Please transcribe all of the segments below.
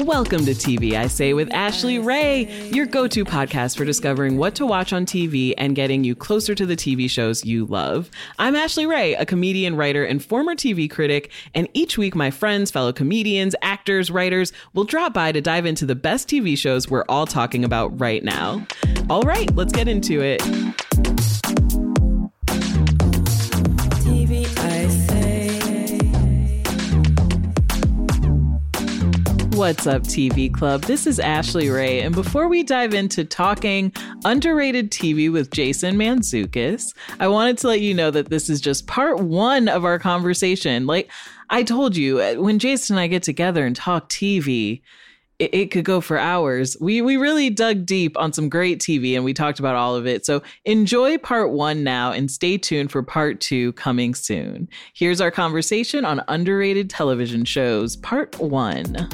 Welcome to TV I Say with Ashley Ray, your go-to podcast for discovering what to watch on TV and getting you closer to the TV shows you love. I'm Ashley Ray, a comedian, writer, and former TV critic, and each week my friends, fellow comedians, actors, writers will drop by to dive into the best TV shows we're all talking about right now. All right, let's get into it. TV I Say. What's up, TV Club? This is Ashley Ray, and before we dive into talking underrated TV with Jason Mantzoukas, I wanted to let you know that this is just part one of our conversation. Like I told you, when Jason and I get together and talk TV, it could go for hours. We really dug deep on some great TV, and we talked about all of it. So enjoy part one now and stay tuned for part two coming soon. Here's our conversation on underrated television shows, part one.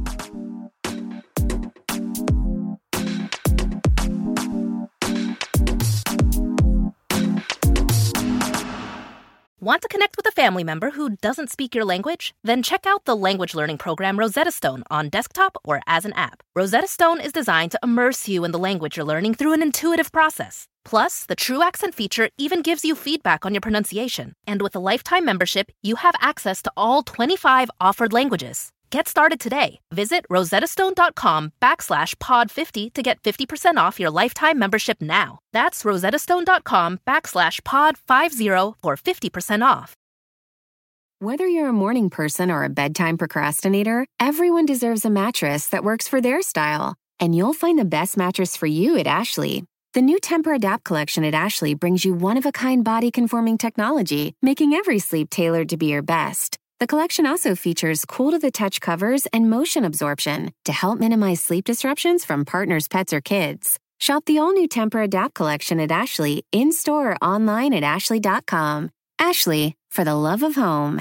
Want to connect with a family member who doesn't speak your language? Then check out the language learning program Rosetta Stone on desktop or as an app. Rosetta Stone is designed to immerse you in the language you're learning through an intuitive process. Plus, the True Accent feature even gives you feedback on your pronunciation. And with a lifetime membership, you have access to all 25 offered languages. Get started today. Visit rosettastone.com/pod50 to get 50% off your lifetime membership now. That's rosettastone.com/pod50 for 50% off. Whether you're a morning person or a bedtime procrastinator, everyone deserves a mattress that works for their style. And you'll find the best mattress for you at Ashley. The new Temper-Adapt collection at Ashley brings you one-of-a-kind body-conforming technology, making every sleep tailored to be your best. The collection also features cool-to-the-touch covers and motion absorption to help minimize sleep disruptions from partners, pets, or kids. Shop the all-new Temper-Adapt collection at Ashley, in-store or online at ashley.com. Ashley, for the love of home.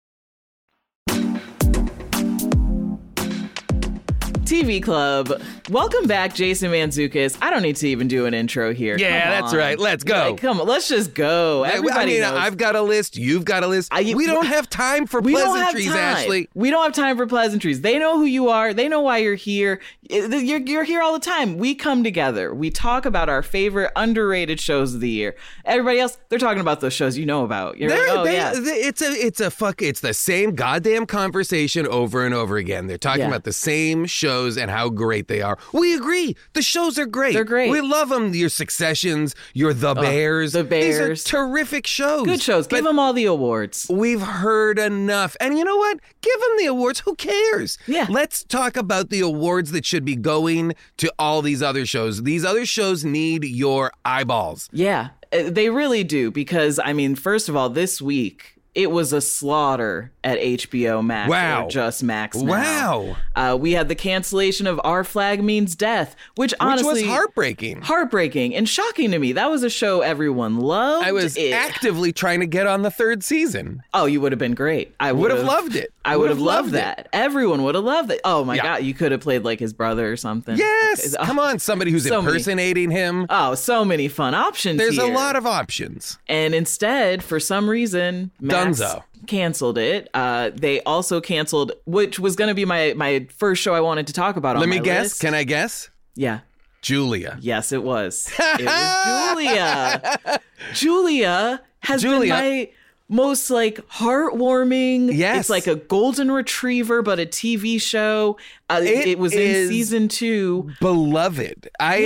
TV Club. Welcome back, Jason Mantzoukas. I don't need to even do an intro here. Yeah, that's right. Let's go. Come on, let's just go. Everybody knows. I've got a list. You've got a list. We don't have time for pleasantries, Ashley. We don't have time for pleasantries. They know who you are. They know why you're here. You're here all the time. We come together. We talk about our favorite underrated shows of the year. Everybody else, they're talking about those shows you know about. You're It's the same goddamn conversation over and over again. They're talking about the same shows and how great they are. We agree. The shows are great. They're great. We love them. Your Successions, your The Bears. The Bears. These are terrific shows. Good shows. Give them all the awards. We've heard enough. And you know what? Give them the awards. Who cares? Yeah. Let's talk about the awards that should be going to all these other shows. These other shows need your eyeballs. Yeah, they really do. Because, I mean, first of all, this week, it was a slaughter at HBO Max. Wow. Or just Max now. Wow. We had the cancellation of Our Flag Means Death, which honestly was heartbreaking. Heartbreaking and shocking to me. That was a show everyone loved. I was actively trying to get on the third season. Oh, you would have been great. I would have loved it. I would have loved that. Everyone would have loved it. Oh my God, you could have played like his brother or something. Yes. Come on, somebody who's impersonating him. Oh, so many fun options. There's here. a lot of options. And instead, for some reason, Max canceled it. They also canceled, which was going to be my first show I wanted to talk about on my list. Let me guess. Can I guess? Yeah. Julia. Yes, it was. It was Julia. Julia has been my most heartwarming. Yes. It's like a golden retriever, but a TV show. It was in season 2. Beloved.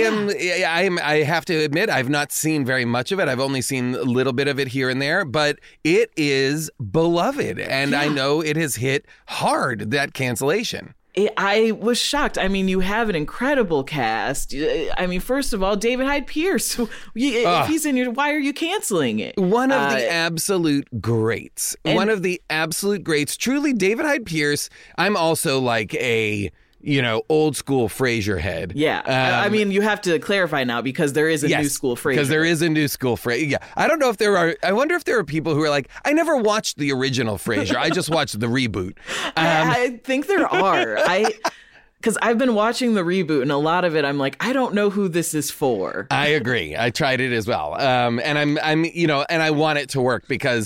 I have to admit, I've not seen very much of it. I've only seen a little bit of it here and there, but it is beloved. And I know it has hit hard, that cancellation. I was shocked. I mean, you have an incredible cast. I mean, first of all, David Hyde Pierce. If he's in your, why are you canceling it? One of the absolute greats. One of the absolute greats. Truly, David Hyde Pierce. I'm also like a old school Frasier head. Yeah. I mean, you have to clarify now because there is a new school Frasier. Because there is a new school Frasier. Yeah. I don't know if I wonder if there are people who are like, I never watched the original Frasier. I just watched the reboot. I think there are. Because I've been watching the reboot, and a lot of it, I'm like, I don't know who this is for. I agree. I tried it as well. And I'm and I want it to work because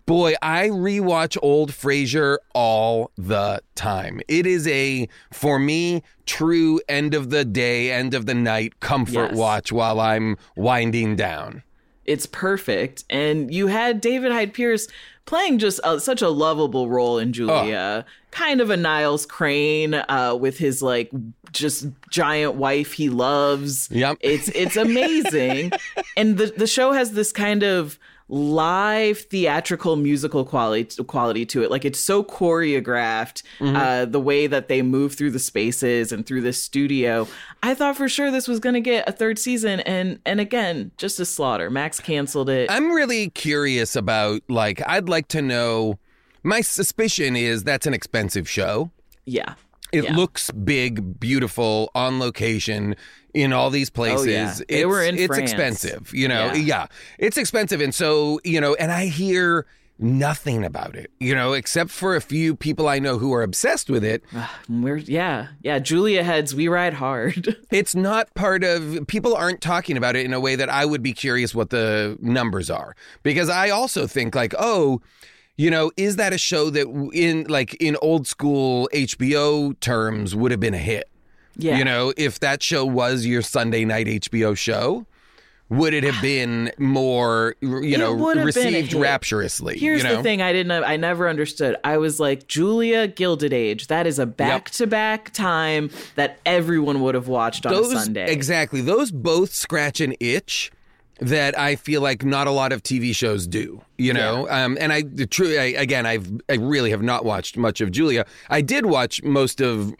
Boy, I rewatch old Frasier all the time. It is for me, true end of the day, end of the night comfort watch while I'm winding down. It's perfect. And you had David Hyde Pierce playing just such a lovable role in Julia. Kind of a Niles Crane with his like just giant wife he loves. Yep. It's amazing. And the show has this kind of live theatrical musical quality to it. Like, it's so choreographed, the way that they move through the spaces and through the studio. I thought for sure this was going to get a third season, and again, just a slaughter. Max canceled it. I'm really curious about, like, I'd like to know, my suspicion is that's an expensive show. Yeah. It looks big, beautiful, on location in all these places. Oh, yeah. They were in it's France. Expensive, you know. Yeah, it's expensive. And so, you know, and I hear nothing about it, you know, except for a few people I know who are obsessed with it. Julia heads, we ride hard. It's not part of, people aren't talking about it in a way that I would be curious what the numbers are. Because I also think like, oh, you know, is that a show that in old school HBO terms would have been a hit? Yeah. You know, if that show was your Sunday night HBO show, would it have been more, received rapturously? Here's the thing I never understood. I was like, Julia, Gilded Age. That is a back-to-back time that everyone would have watched on a Sunday. Exactly. Those both scratch an itch that I feel like not a lot of TV shows do, you know? And I really have not watched much of Julia. I did watch most of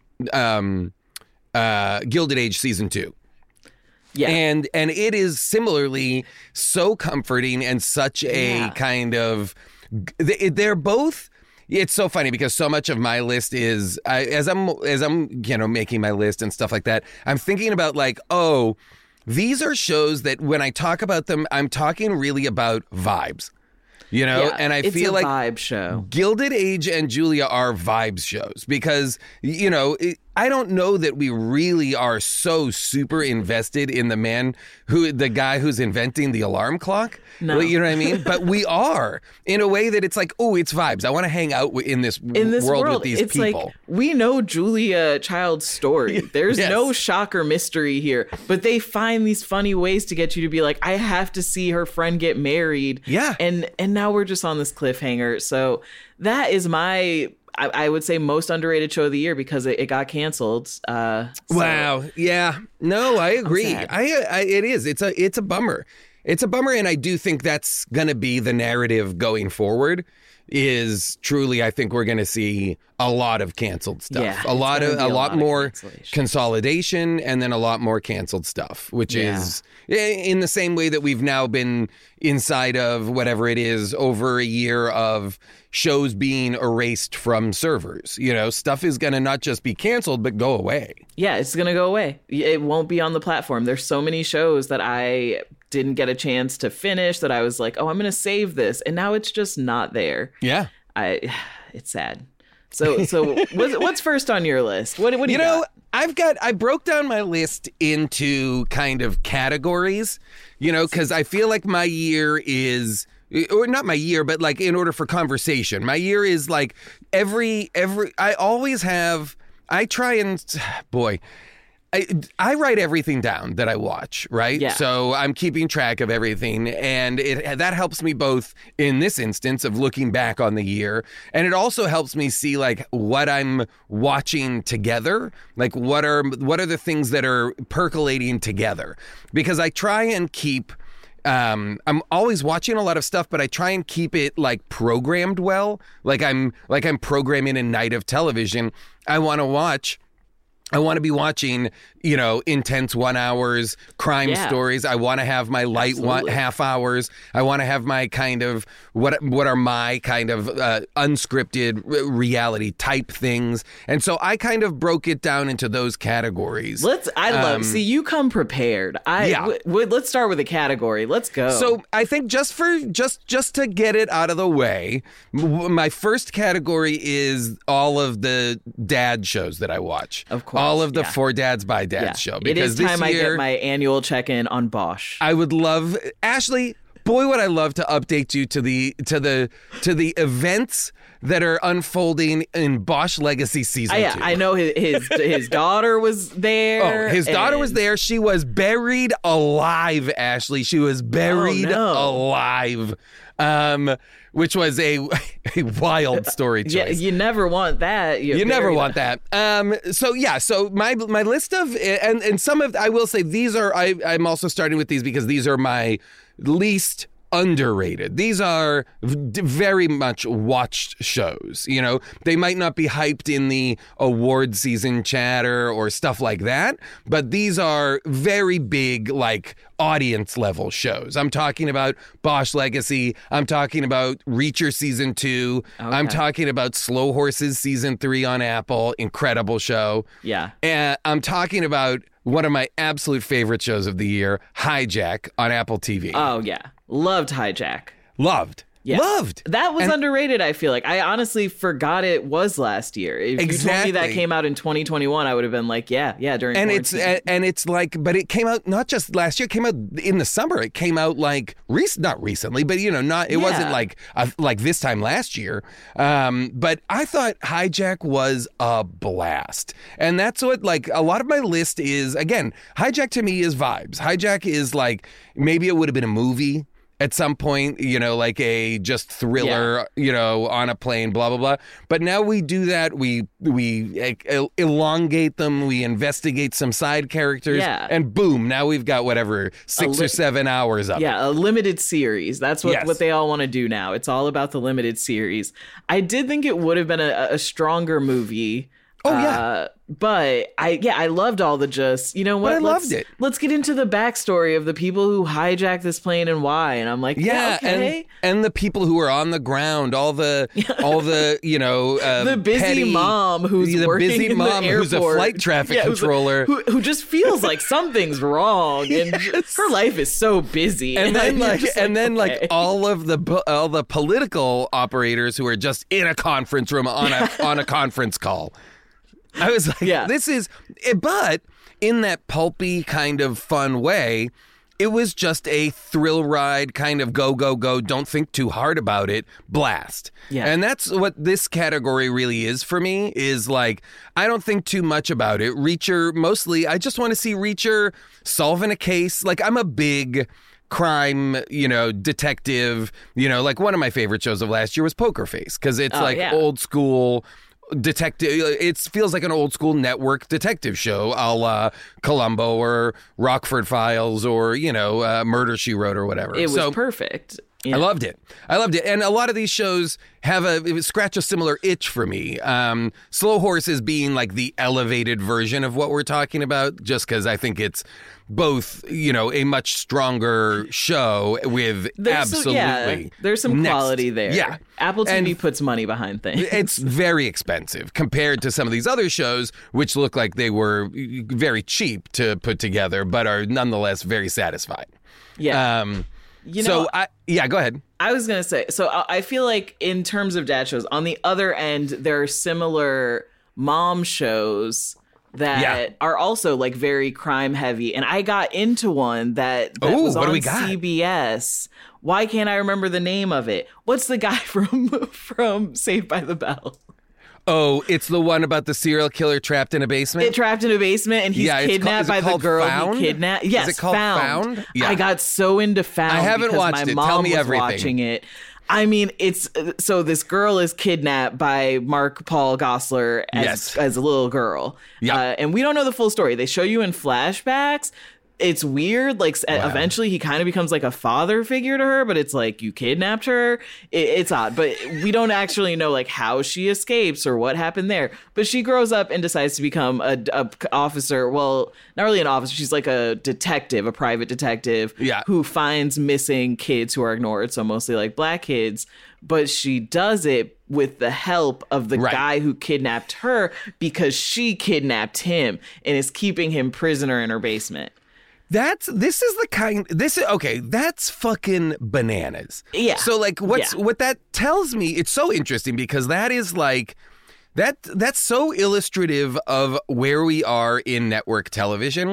Gilded Age season 2. Yeah. And it is similarly so comforting and such a kind of, they're both, it's so funny because so much of my list is, as I'm making my list and stuff like that, I'm thinking about like, oh, these are shows that when I talk about them, I'm talking really about vibes, you know? And I feel like vibe show. Gilded Age and Julia are vibes shows because, you know, I don't know that we really are so super invested in the guy who's inventing the alarm clock. No. You know what I mean? But we are in a way that it's like, oh, it's vibes. I want to hang out in this world with these it's people. Like, we know Julia Child's story. There's no shock or mystery here, but they find these funny ways to get you to be like, I have to see her friend get married. Yeah. And now we're just on this cliffhanger. So that is my, I would say, most underrated show of the year because it got canceled. Wow. Yeah. No, I agree. It is. It's a bummer. It's a bummer, and I do think that's going to be the narrative going forward. Is truly, I think we're going to see a lot of canceled stuff. Yeah, a lot more consolidation, and then a lot more canceled stuff, which is in the same way that we've now been inside of whatever it is over a year of shows being erased from servers. You know, stuff is going to not just be canceled, but go away. Yeah, it's going to go away. It won't be on the platform. There's so many shows that I didn't get a chance to finish that I was like, oh, I'm going to save this. And now it's just not there. Yeah. It's sad. So what's first on your list? What do you got? I broke down my list into kind of categories, you know, because I feel like my year is, or not my year, but like in order for conversation, my year is like I write everything down that I watch, right? Yeah. So I'm keeping track of everything, and that helps me both in this instance of looking back on the year, and it also helps me see like what I'm watching together, like what are the things that are percolating together, because I try and keep. I'm always watching a lot of stuff, but I try and keep it like programmed well, like I'm programming a night of television. I want to be watching, you know, intense 1 hours, crime stories. I want to have my light half hours. I want to have my kind of, what are my kind of unscripted reality type things. And so I kind of broke it down into those categories. See, you come prepared. Let's start with a category. Let's go. So I think just to get it out of the way, my first category is all of the dad shows that I watch. Of course. All of the For Dads by Dads show. Because it is time I get my annual check-in on Bosch. I would love, Ashley, boy, would I love to update you to the events that are unfolding in Bosch Legacy season 2. I know his daughter was there. Oh, his daughter was there. She was buried alive, Ashley. She was buried alive. Which was a wild story choice. Yeah, you never want that. You never want that. So my list of, and some of, I will say these are, I'm also starting with these because these are my least underrated. These are very much watched shows. You know, they might not be hyped in the award season chatter or stuff like that, but these are very big, like, audience level shows. I'm talking about Bosch Legacy. I'm talking about Reacher season 2. Okay. I'm talking about Slow Horses season 3 on Apple. Incredible show. Yeah. And I'm talking about one of my absolute favorite shows of the year, Hijack on Apple TV. Oh, yeah. Loved Hijack. Loved. That was underrated, I feel like. I honestly forgot it was last year. If you told me that came out in 2021, I would have been like, yeah, during quarantine. It's like, but it came out not just last year, it came out in the summer. It came out like, not recently, but it wasn't like this time last year. But I thought Hijack was a blast. And that's what, like, a lot of my list is, again, Hijack to me is vibes. Hijack is like, maybe it would have been a movie at some point, like a just thriller, on a plane, blah, blah, blah. But now we do that. We elongate them. We investigate some side characters. Yeah. And boom, now we've got whatever, 6 or 7 hours of it. Yeah, a limited series. That's what they all want to do now. It's all about the limited series. I did think it would have been a stronger movie. Oh, yeah. But I loved all the just, you know what? I loved it. Let's get into the backstory of the people who hijacked this plane and why. And I'm like, okay. And the people who are on the ground, all the the busy petty, mom who's working busy in mom the airport. Who's a flight traffic controller. Who just feels like something's wrong. And her life is so busy. And then all the political operators who are just in a conference room on a conference call. I was like, this is, but in that pulpy kind of fun way, it was just a thrill ride kind of go, don't think too hard about it, blast. Yeah. And that's what this category really is for me, is like, I don't think too much about it. Reacher, mostly, I just want to see Reacher solving a case. Like, I'm a big crime, detective, like one of my favorite shows of last year was Poker Face, because it's old school detective. It feels like an old school network detective show, a la Columbo or Rockford Files or Murder, She Wrote or whatever. It was perfect. Yeah. I loved it. And a lot of these shows scratch a similar itch for me. Slow Horses being like the elevated version of what we're talking about, just because I think it's both, a much stronger show with there's some quality there. Yeah. Apple TV puts money behind things. It's very expensive compared to some of these other shows, which look like they were very cheap to put together, but are nonetheless very satisfying. Yeah. Go ahead. I was going to say, so I feel like in terms of dad shows, on the other end, there are similar mom shows that are also like very crime heavy. And I got into one that was on CBS. Why can't I remember the name of it? What's the guy from Saved by the Bell? Oh, it's the one about the serial killer trapped in a basement? Trapped in a basement, and he's kidnapped by the girl he kidnapped. Yes, is it called Found? Yeah. I got so into Found. I haven't watched it. Tell me everything. My mom was watching it. I mean, it's so this girl is kidnapped by Mark Paul Gosselaar as a little girl. Yeah. And we don't know the full story. They show you in flashbacks. It's weird. Like, eventually he kind of becomes like a father figure to her, but it's like, you kidnapped her. It's odd, but we don't actually know like how she escapes or what happened there. But she grows up and decides to become a officer. Well, not really an officer. She's like a detective, a private detective who finds missing kids who are ignored. So mostly like black kids. But she does it with the help of the guy who kidnapped her, because she kidnapped him and is keeping him prisoner in her basement. That's fucking bananas. Yeah. So like what that tells me, it's so interesting, because that is like that's so illustrative of where we are in network television,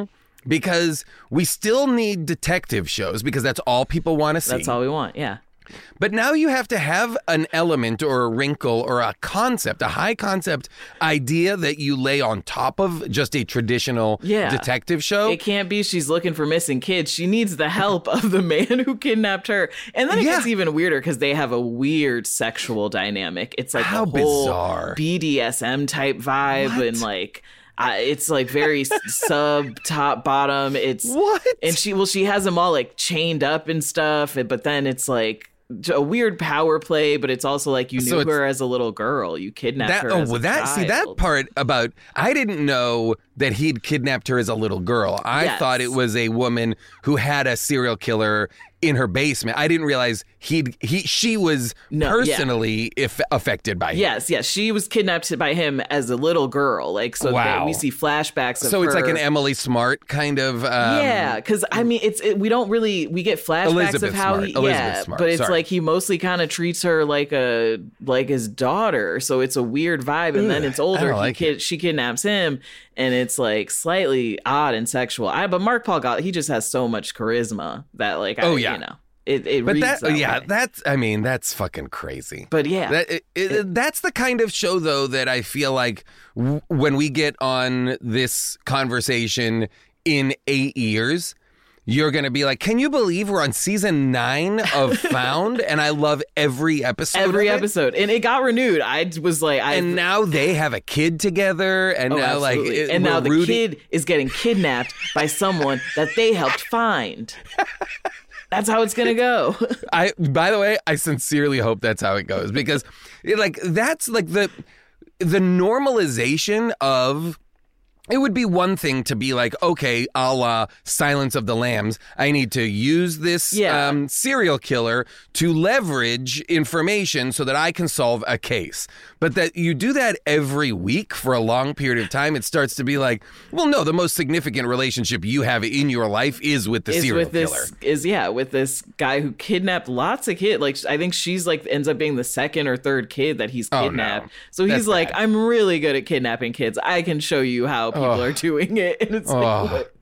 because we still need detective shows because that's all people want to see. That's all we want, yeah. But now you have to have an element or a wrinkle or a concept, a high concept idea that you lay on top of just a traditional detective show. It can't be she's looking for missing kids. She needs the help of the man who kidnapped her. And then it gets even weirder because they have a weird sexual dynamic. It's like how a whole bizarre BDSM type vibe and like... it's like very sub top bottom. It's what? And she has them all like chained up and stuff. But then it's like a weird power play. But it's also like you knew her as a little girl. You kidnapped her. As a child. See that part about I didn't know that he'd kidnapped her as a little girl. I thought it was a woman who had a serial killer in her basement. I didn't realize she was personally affected by him. Yes, she was kidnapped by him as a little girl. Like we see flashbacks of her. So it's like an Emily Smart kind of. Because I mean, we don't really we get flashbacks Elizabeth of how Smart. But it's like he mostly kind of treats her like his daughter. So it's a weird vibe. And then it's older. She kidnaps him. And it's like slightly odd and sexual. But Mark Paul Gosselaar, he just has so much charisma that like, you know, it but reads that way. That's fucking crazy. But that's the kind of show though that I feel like when we get on this conversation in 8 years, you're going to be like, can you believe we're on season 9 of Found? And I love every episode. And it got renewed. I was like, and now they have a kid together. And now absolutely. Now the kid is getting kidnapped by someone that they helped find. That's how it's going to go. By the way, I sincerely hope that's how it goes because that's like the normalization of. It would be one thing to be like, okay, a la Silence of the Lambs, I need to use this serial killer to leverage information so that I can solve a case. But that you do that every week for a long period of time, it starts to be like, well, no, the most significant relationship you have in your life is with the serial killer. With this guy who kidnapped lots of kids. Like, I think she's like ends up being the second or third kid that he's kidnapped. So he's like, I'm really good at kidnapping kids. I can show you how people are doing it. And it's like, what?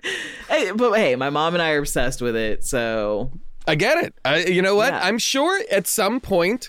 Hey, my mom and I are obsessed with it, so I get it. You know what? Yeah. I'm sure at some point,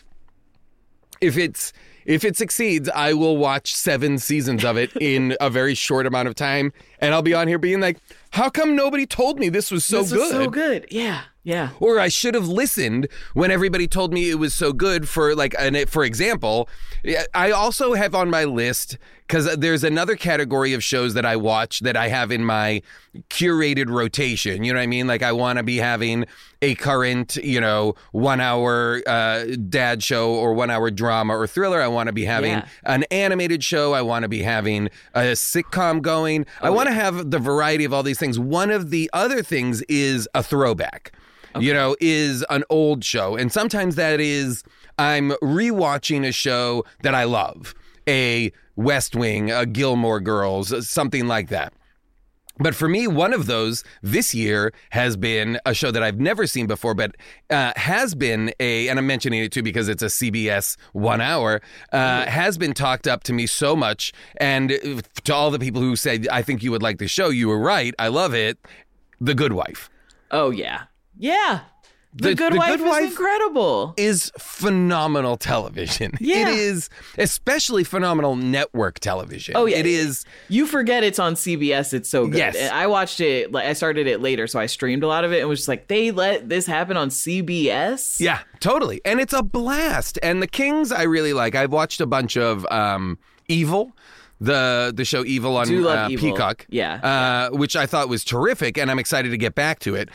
if it succeeds, I will watch 7 seasons of it in a very short amount of time, and I'll be on here being like, how come nobody told me this was so good? Yeah. Or I should have listened when everybody told me it was so good for example, I also have on my list, because there's another category of shows that I watch that I have in my curated rotation. You know what I mean? Like I want to be having a current, 1 hour dad show or 1 hour drama or thriller. I want to be having an animated show. I want to be having a sitcom going. I want to have the variety of all these things. One of the other things is a throwback. Okay. Is an old show. And sometimes that is, I'm rewatching a show that I love. A West Wing, a Gilmore Girls, something like that. But for me, one of those this year has been a show that I've never seen before, but has been and I'm mentioning it too because it's a CBS 1 hour, has been talked up to me so much. And to all the people who said, I think you would like the show, you were right. I love it. The Good Wife. Oh, yeah. Yeah. The Good Wife is incredible. Is phenomenal television. Yeah. It is especially phenomenal network television. Oh, yeah. It is. You forget it's on CBS. It's so good. Yes. And I watched it, I started it later, so I streamed a lot of it and was just like, they let this happen on CBS? Yeah, totally. And it's a blast. And The Kings, I really like. I've watched a bunch of Evil. The show Evil on Peacock, which I thought was terrific, and I'm excited to get back to it.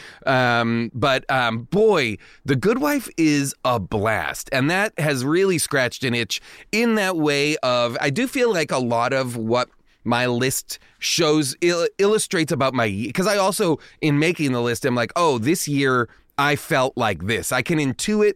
But boy, The Good Wife is a blast, and that has really scratched an itch in that way of, I do feel like a lot of what my list shows illustrates about my, because I also, in making the list, I'm like, oh, this year I felt like this. I can intuit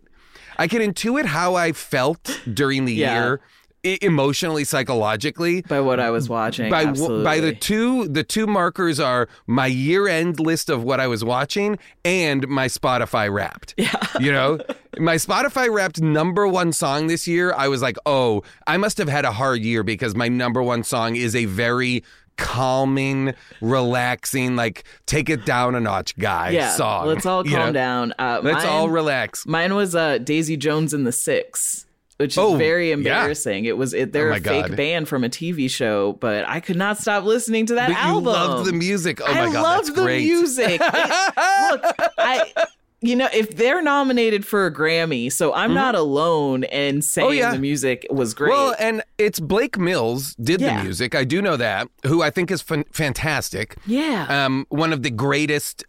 how I felt during the year. Emotionally, psychologically, by what I was watching, absolutely. By the two markers are my year-end list of what I was watching and my Spotify Wrapped. Yeah, my Spotify Wrapped #1 song this year. I was like, oh, I must have had a hard year because my #1 song is a very calming, relaxing, like take it down a notch guy song. Let's all calm down. Let's all relax. Mine was Daisy Jones and the Six, which is very embarrassing. It was they're a fake band from a TV show, but I could not stop listening to that album. You loved the music. Oh my God, love that's great. The music. If they're nominated for a Grammy, so I'm not alone in saying the music was great. Well, and it's Blake Mills did the music. I do know that, who I think is fantastic. Yeah. One of the greatest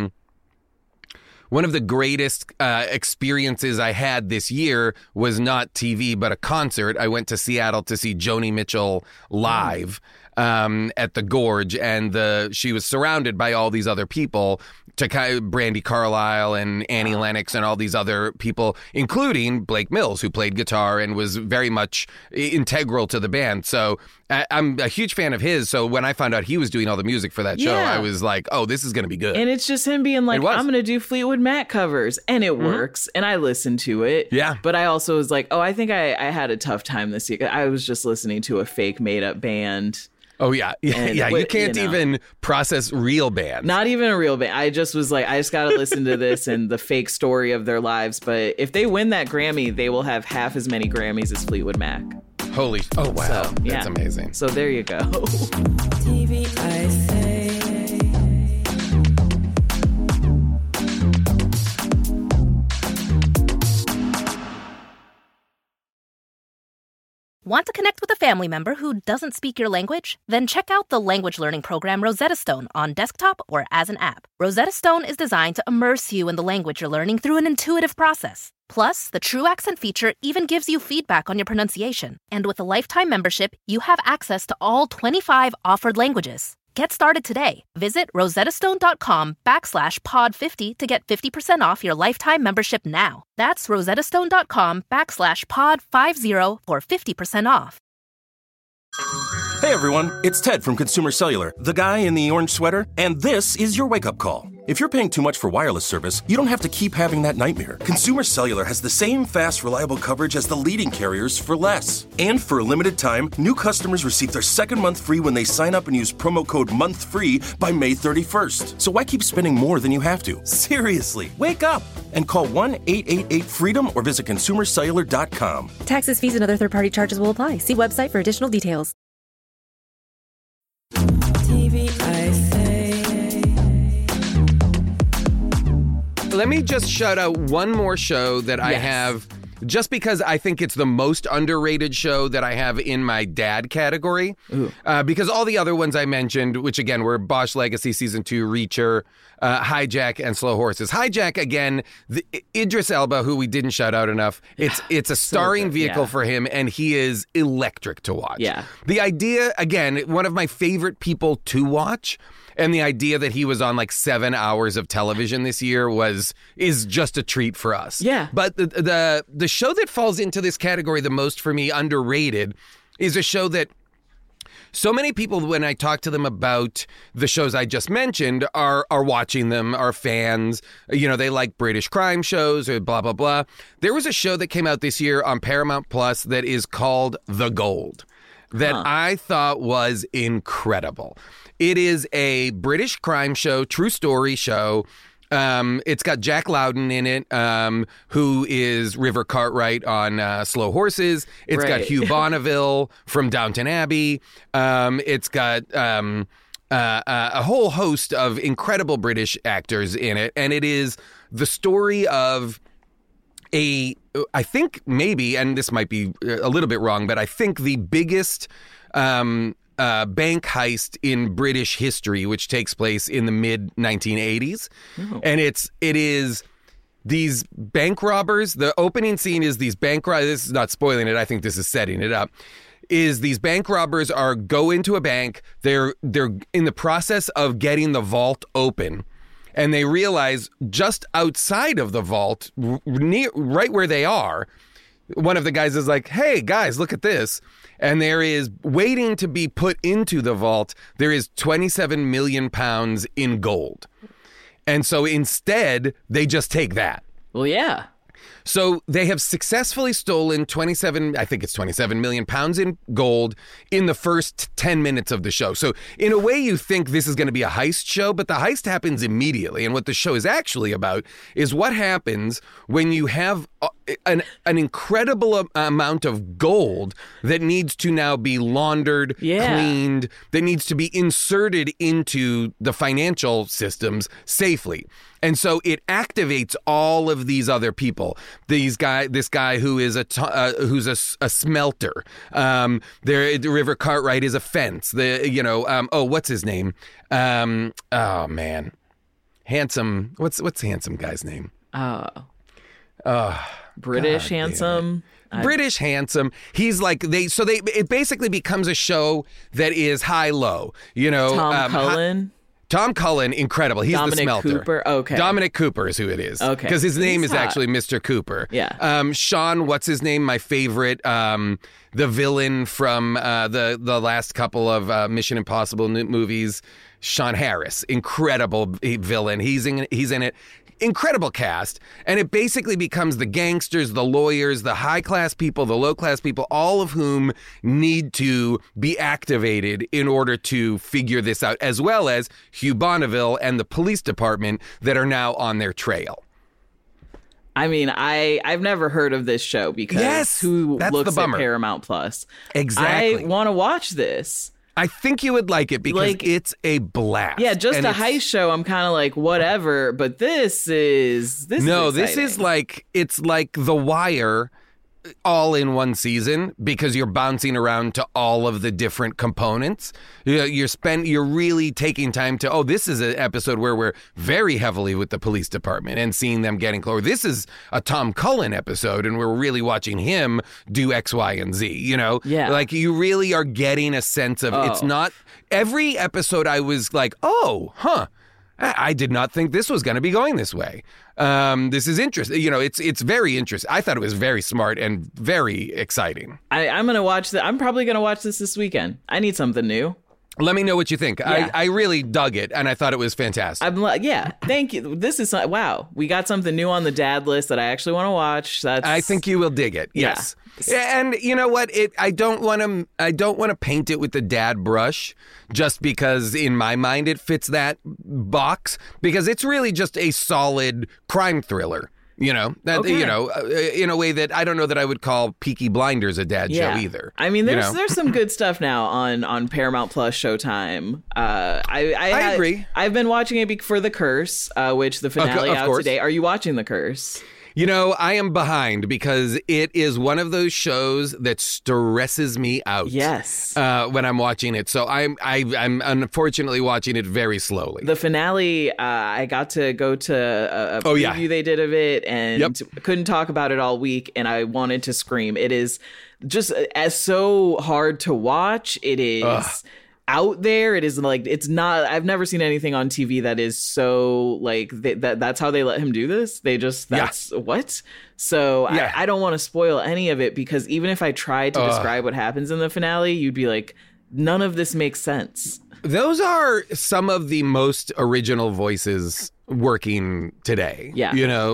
experiences I had this year was not TV, but a concert. I went to Seattle to see Joni Mitchell live at the Gorge, and she was surrounded by all these other people, Brandi Carlile and Annie Lennox and all these other people, including Blake Mills, who played guitar and was very much integral to the band. So I'm a huge fan of his. So when I found out he was doing all the music for that show, I was like, oh, this is going to be good. And it's just him being like, I'm going to do Fleetwood Mac covers. And it works. And I listened to it. Yeah. But I also was like, I think I had a tough time this year. I was just listening to a fake made up band. Oh, yeah. You can't even process real bands. Not even a real band. I just was like, I just got to listen to this and the fake story of their lives. But if they win that Grammy, they will have half as many Grammys as Fleetwood Mac. Oh, wow. So, that's amazing. So there you go. TV, I say. Want to connect with a family member who doesn't speak your language? Then check out the language learning program Rosetta Stone on desktop or as an app. Rosetta Stone is designed to immerse you in the language you're learning through an intuitive process. Plus, the True Accent feature even gives you feedback on your pronunciation. And with a lifetime membership, you have access to all 25 offered languages. Get started today. Visit rosettastone.com/pod50 to get 50% off your lifetime membership now. That's rosettastone.com/pod50 for 50% off. Hey everyone, it's Ted from Consumer Cellular, the guy in the orange sweater, and this is your wake-up call. If you're paying too much for wireless service, you don't have to keep having that nightmare. Consumer Cellular has the same fast, reliable coverage as the leading carriers for less. And for a limited time, new customers receive their second month free when they sign up and use promo code MONTHFREE by May 31st. So why keep spending more than you have to? Seriously, wake up and call 1-888-FREEDOM or visit consumercellular.com. Taxes, fees, and other third-party charges will apply. See website for additional details. TV, I say. Let me just shout out one more show that I have, just because I think it's the most underrated show that I have in my dad category. Because all the other ones I mentioned, which again were Bosch Legacy Season 2, Reacher, Hijack, and Slow Horses. Hijack, again, Idris Elba, who we didn't shout out enough. It's a starring vehicle for him, and he is electric to watch. Yeah. The idea, again, one of my favorite people to watch. And the idea that he was on like 7 hours of television this year is just a treat for us. Yeah. But the show that falls into this category the most for me, underrated, is a show that so many people, when I talk to them about the shows I just mentioned, are watching them, are fans. You know, they like British crime shows or blah, blah, blah. There was a show that came out this year on Paramount Plus that is called The Gold that I thought was incredible. It is a British crime show, true story show. It's got Jack Lowden in it, who is River Cartwright on Slow Horses. It's got Hugh Bonneville from Downton Abbey. It's got a whole host of incredible British actors in it. And it is the story of I think maybe, and this might be a little bit wrong, but I think the biggest bank heist in British history, which takes place in the mid 1980s. And it is these bank robbers. The opening scene is these bank robbers. This is not spoiling it. I think this is setting it up. Is these bank robbers go into a bank. They're in the process of getting the vault open. And they realize just outside of the vault, right where they are, one of the guys is like, hey, guys, look at this. And there is, waiting to be put into the vault, there is 27 million pounds in gold. And so instead, they just take that. Well, yeah. So they have successfully stolen 27 million pounds in gold in the first 10 minutes of the show. So in a way, you think this is going to be a heist show, but the heist happens immediately. And what the show is actually about is what happens when you have an incredible amount of gold that needs to now be laundered, cleaned, that needs to be inserted into the financial systems safely. And so it activates all of these other people. This guy who is a smelter. River Cartwright is a fence. What's his name? Oh man, handsome. What's handsome guy's name? British handsome. British handsome. He's like it basically becomes a show that is high-low. Tom Cullen. Tom Cullen, incredible. He's Dominic the smelter. Cooper. Okay. Dominic Cooper is who it is. Okay. Because his name He's is hot. actually Mr. Cooper. Yeah. Sean, what's his name? My favorite, the villain from the last couple of Mission Impossible movies. Sean Harris, incredible villain. He's in it. Incredible cast. And it basically becomes the gangsters, the lawyers, the high-class people, the low-class people, all of whom need to be activated in order to figure this out, as well as Hugh Bonneville and the police department that are now on their trail. I mean, I've never heard of this show because who that's looks the at bummer. Paramount Plus? Exactly. I want to watch this. I think you would like it because it's a blast. Yeah, just And a it's- heist show. I'm kind of like, whatever. But this is like it's like The Wire all in one season because you're bouncing around to all of the different components. You're really taking time to, this is an episode where we're very heavily with the police department and seeing them getting closer. This is a Tom Cullen episode and we're really watching him do X, Y, and Z, Yeah. Like you really are getting a sense of, it's not, every episode I was like, I did not think this was going to be going this way. This is interesting. It's very interesting. I thought it was very smart and very exciting. I'm going to watch I'm probably going to watch this weekend. I need something new. Let me know what you think. Yeah. I really dug it, and I thought it was fantastic. I'm like, thank you. This is, wow. We got something new on the dad list that I actually want to watch. I think you will dig it. Yes. And you know what? I don't want to paint it with the dad brush just because in my mind it fits that box, because it's really just a solid crime thriller. In a way that I don't know that I would call Peaky Blinders a dad show either. I mean, there's some good stuff now on Paramount Plus Showtime. I agree. I've been watching it for The Curse, which the finale of out course. today. Are you watching The Curse? I am behind because it is one of those shows that stresses me out. Yes. When I'm watching it. So I'm unfortunately watching it very slowly. The finale, I got to go to a preview they did of it and couldn't talk about it all week, and I wanted to scream. It is just so hard to watch. It is out there. It is like, it's not, I've never seen anything on TV that is so like that's how they let him do this. What? So I don't want to spoil any of it, because even if I tried to describe what happens in the finale, you'd be like, none of this makes sense. Those are some of the most original voices working today. Yeah.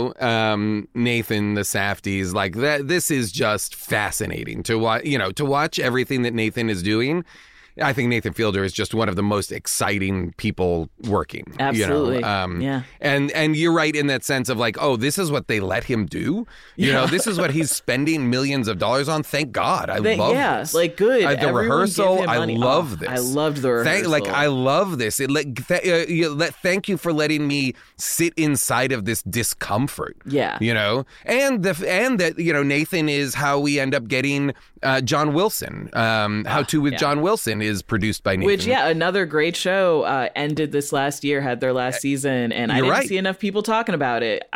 Nathan, the Safdies, like that. This is just fascinating to watch, to watch everything that Nathan is doing. I think Nathan Fielder is just one of the most exciting people working. Absolutely. Yeah. And you're right in that sense of like, this is what they let him do. This is what he's spending millions of dollars on. Thank God. I love this. Like good. The Everyone rehearsal, give him I money. love this. I loved the rehearsal. I love this. Thank you for letting me sit inside of this discomfort. Yeah. And that Nathan is how we end up getting John Wilson. How To With John Wilson is produced by Nathan. Which, another great show ended this last year, had their last season, and I didn't see enough people talking about it.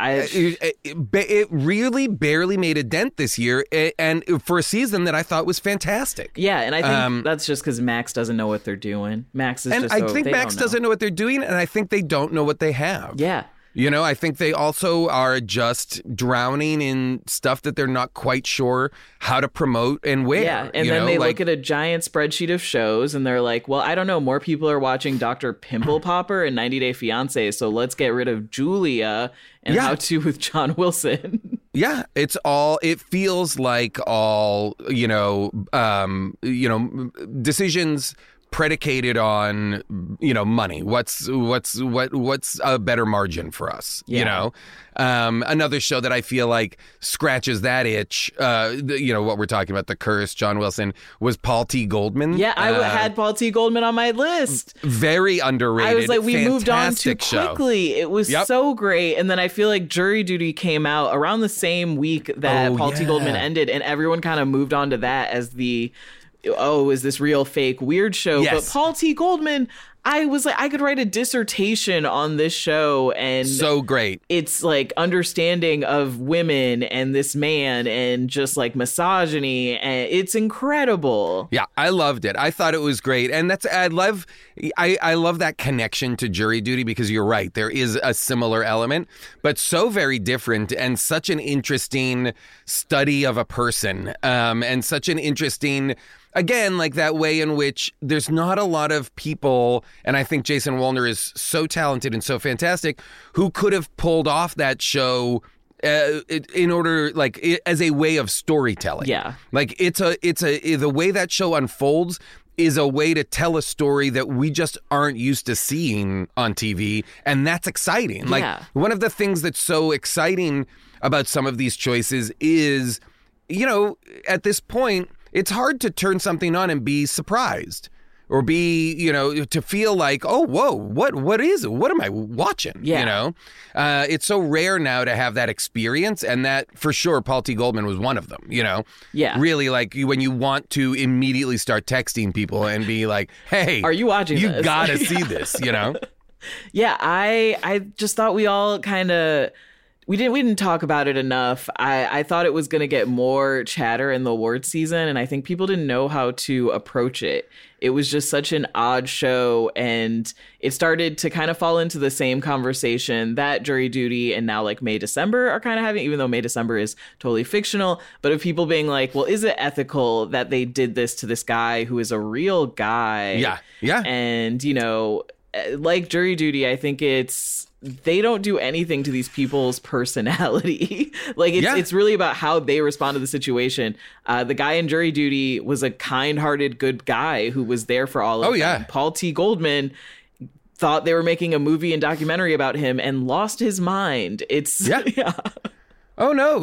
It really barely made a dent this year, and for a season that I thought was fantastic. Yeah, and I think that's just because Max doesn't know what they're doing. Max is and just I think Max doesn't know what they're doing, and I think they don't know what they have. Yeah. You know, I think they also are just drowning in stuff that they're not quite sure how to promote and where. Yeah, and then they look at a giant spreadsheet of shows and they're like, well, I don't know, more people are watching Dr. Pimple Popper and 90 Day Fiancé, so let's get rid of Julia and How To with John Wilson. Yeah, it feels like all, decisions predicated on, money. What's a better margin for us? Yeah. Another show that I feel like scratches that itch, what we're talking about, The Curse, John Wilson, was Paul T. Goldman. Yeah, I had Paul T. Goldman on my list. Very underrated. I was like, we moved on too show. quickly. It was so great. And then I feel like Jury Duty came out around the same week that Paul T. Goldman ended, and everyone kind of moved on to that as the, is this real, fake, weird show? Yes. But Paul T. Goldman, I was like, I could write a dissertation on this show, and so great. It's like understanding of women and this man and just like misogyny, and it's incredible. Yeah, I loved it. I thought it was great, and I love that connection to Jury Duty, because you're right, there is a similar element, but so very different, and such an interesting study of a person, and such an interesting. Again, like that way in which there's not a lot of people, and I think Jason Woliner is so talented and so fantastic, who could have pulled off that show in order, like, as a way of storytelling. Yeah. Like, the way that show unfolds is a way to tell a story that we just aren't used to seeing on TV, and that's exciting. Like, one of the things that's so exciting about some of these choices is, at this point, it's hard to turn something on and be surprised, or be, to feel like, oh, whoa, what is it? What am I watching? Yeah. It's so rare now to have that experience, and that, for sure, Paul T. Goldman was one of them, Yeah. Really, like, when you want to immediately start texting people and be like, hey, are you watching this? You gotta see this, Yeah, I just thought we all kind of... We didn't talk about it enough. I thought it was going to get more chatter in the award season, and I think people didn't know how to approach it. It was just such an odd show, and it started to kind of fall into the same conversation that Jury Duty and now like May December are kind of having, even though May December is totally fictional, but of people being like, well, is it ethical that they did this to this guy who is a real guy? Yeah. And, like Jury Duty, I think they don't do anything to these people's personality. Like, it's really about how they respond to the situation. The guy in Jury Duty was a kind-hearted, good guy who was there for all of them. Paul T. Goldman thought they were making a movie and documentary about him and lost his mind. Oh no,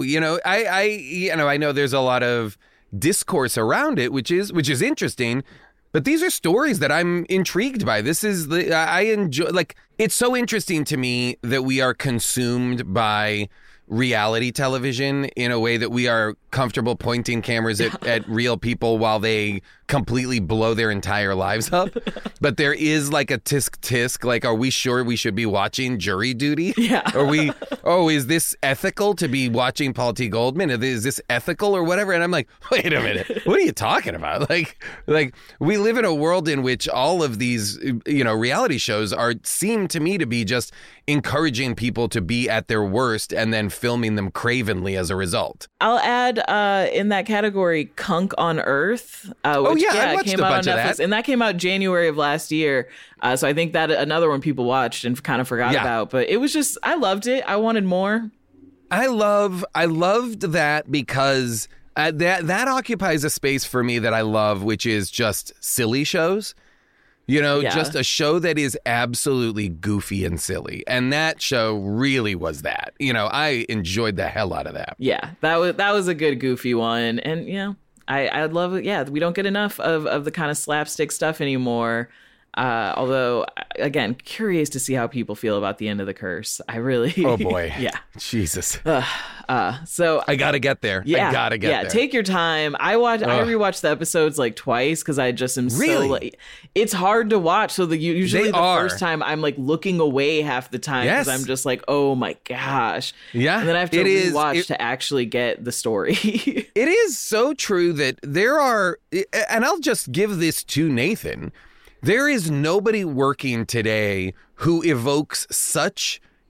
I know there's a lot of discourse around it, which is interesting. But these are stories that I'm intrigued by. I enjoy, like, it's so interesting to me that we are consumed by reality television in a way that we are comfortable pointing cameras at real people while they completely blow their entire lives up. But there is like a tisk, like, are we sure we should be watching Jury Duty? Yeah. Is this ethical to be watching Paul T. Goldman? Is this ethical or whatever? And I'm like, wait a minute, what are you talking about? Like we live in a world in which all of these, reality shows seem to me to be just encouraging people to be at their worst and then filming them cravenly as a result. I'll add in that category Kunk on Earth, I watched came a out bunch on of Netflix, that. and that came out January of last year. So I think that another one people watched and kind of forgot about. But it was just, I loved it. I wanted more. I loved that because that occupies a space for me that I love, which is just silly shows. Just a show that is absolutely goofy and silly. And that show really was that. I enjoyed the hell out of that. Yeah, that was a good goofy one. And, I love it. Yeah, we don't get enough of the kind of slapstick stuff anymore. Although, again, curious to see how people feel about the end of The Curse. I really... Oh, boy. Yeah. Jesus. So I got to get there. Yeah, I got to get there. Yeah, take your time. I rewatched the episodes like twice because I just am really? It's hard to watch. So usually first time I'm like looking away half the time because I'm just like, oh my gosh. Yeah. And then I have to rewatch to actually get the story. It is so true that there are, and I'll just give this to Nathan, there is nobody working today who evokes such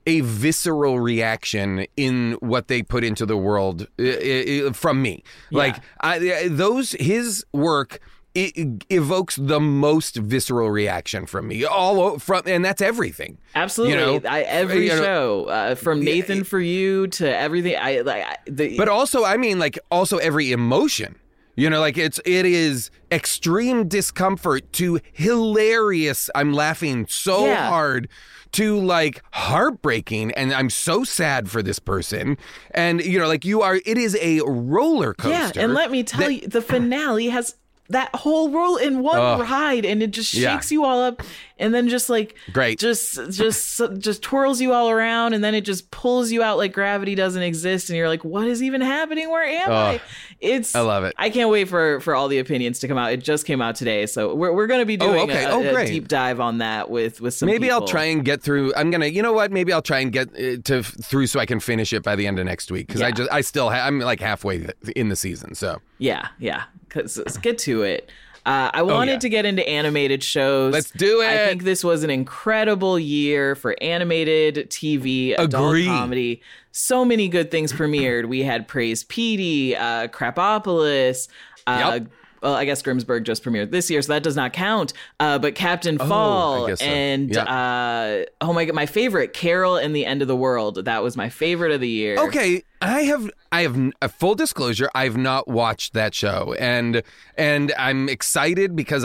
a visceral reaction in what they put into the world from me. Yeah. Like his work it evokes the most visceral reaction from me, and that's everything. Absolutely, every show from Nathan For You to everything. But also, I mean, like also every emotion. Like it is extreme discomfort to hilarious. I'm laughing so hard. To like heartbreaking, and I'm so sad for this person, and it is a roller coaster. Yeah, and let me tell you, the finale has that whole world in one ride, and it just shakes you all up, and then just like great, just twirls you all around, and then it just pulls you out like gravity doesn't exist, and you're like, what is even happening? Where am I? I love it. I can't wait for all the opinions to come out. It just came out today, so we're going to be doing a deep dive on that with some. Maybe people. I'll try and get through. Maybe I'll try and get through so I can finish it by the end of next week, because I'm like halfway in the season. So yeah. Let's get to it. I wanted to get into animated shows. Let's do it. I think this was an incredible year for animated TV, adult comedy. So many good things premiered. We had Praise Petey, Crapopolis. Well, I guess Grimsburg just premiered this year, so that does not count. But Captain Fall and oh my god, my favorite, Carol and the End of the World. That was my favorite of the year. Okay, I have a full disclosure. I've not watched that show, and I'm excited because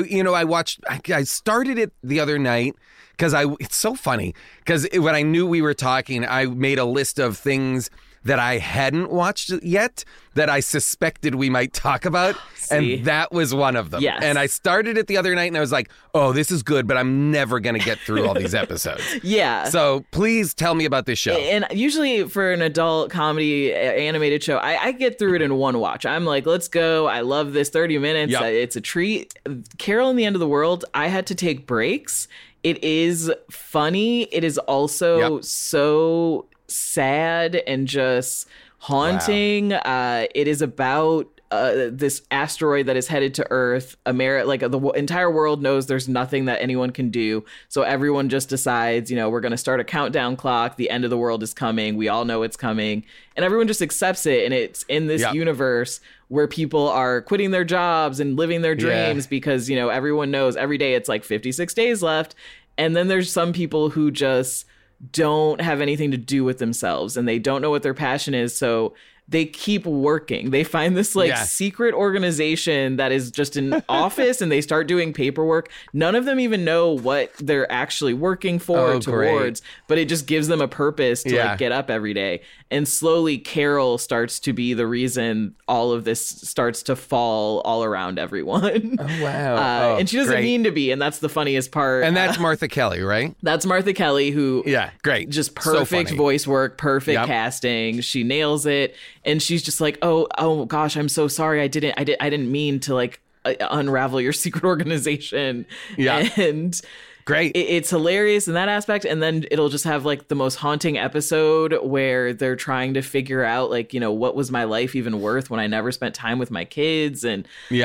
I started it the other night. Because it's so funny. Because when I knew we were talking, I made a list of things that I hadn't watched yet that I suspected we might talk about. And that was one of them. Yes. And I started it the other night and I was like, oh, this is good, but I'm never going to get through all these episodes. Yeah. So please tell me about this show. And usually for an adult comedy animated show, I get through it in one watch. I'm like, let's go. I love this 30 minutes. Yep. It's a treat. Carol and the End of the World, I had to take breaks. It is funny. It is also so sad and just haunting. Wow. It is about this asteroid that is headed to Earth. The entire world knows there's nothing that anyone can do. So everyone just decides, we're going to start a countdown clock. The end of the world is coming. We all know it's coming. And everyone just accepts it. And it's in this universe where people are quitting their jobs and living their dreams because, everyone knows every day it's like 56 days left. And then there's some people who just don't have anything to do with themselves and they don't know what their passion is. So they keep working. They find this secret organization that is just an office and they start doing paperwork. None of them even know what they're actually working for or towards, but it just gives them a purpose to get up every day. And slowly Carol starts to be the reason all of this starts to fall all around everyone. Oh, wow. And she doesn't mean to be. And that's the funniest part. And that's Martha Kelly, right? That's Martha Kelly, who great. Just perfect voice work, perfect casting. She nails it. And she's just like, oh gosh, I'm so sorry. I didn't mean to like unravel your secret organization. Yeah. And great. It's hilarious in that aspect. And then it'll just have like the most haunting episode where they're trying to figure out like, what was my life even worth when I never spent time with my kids? And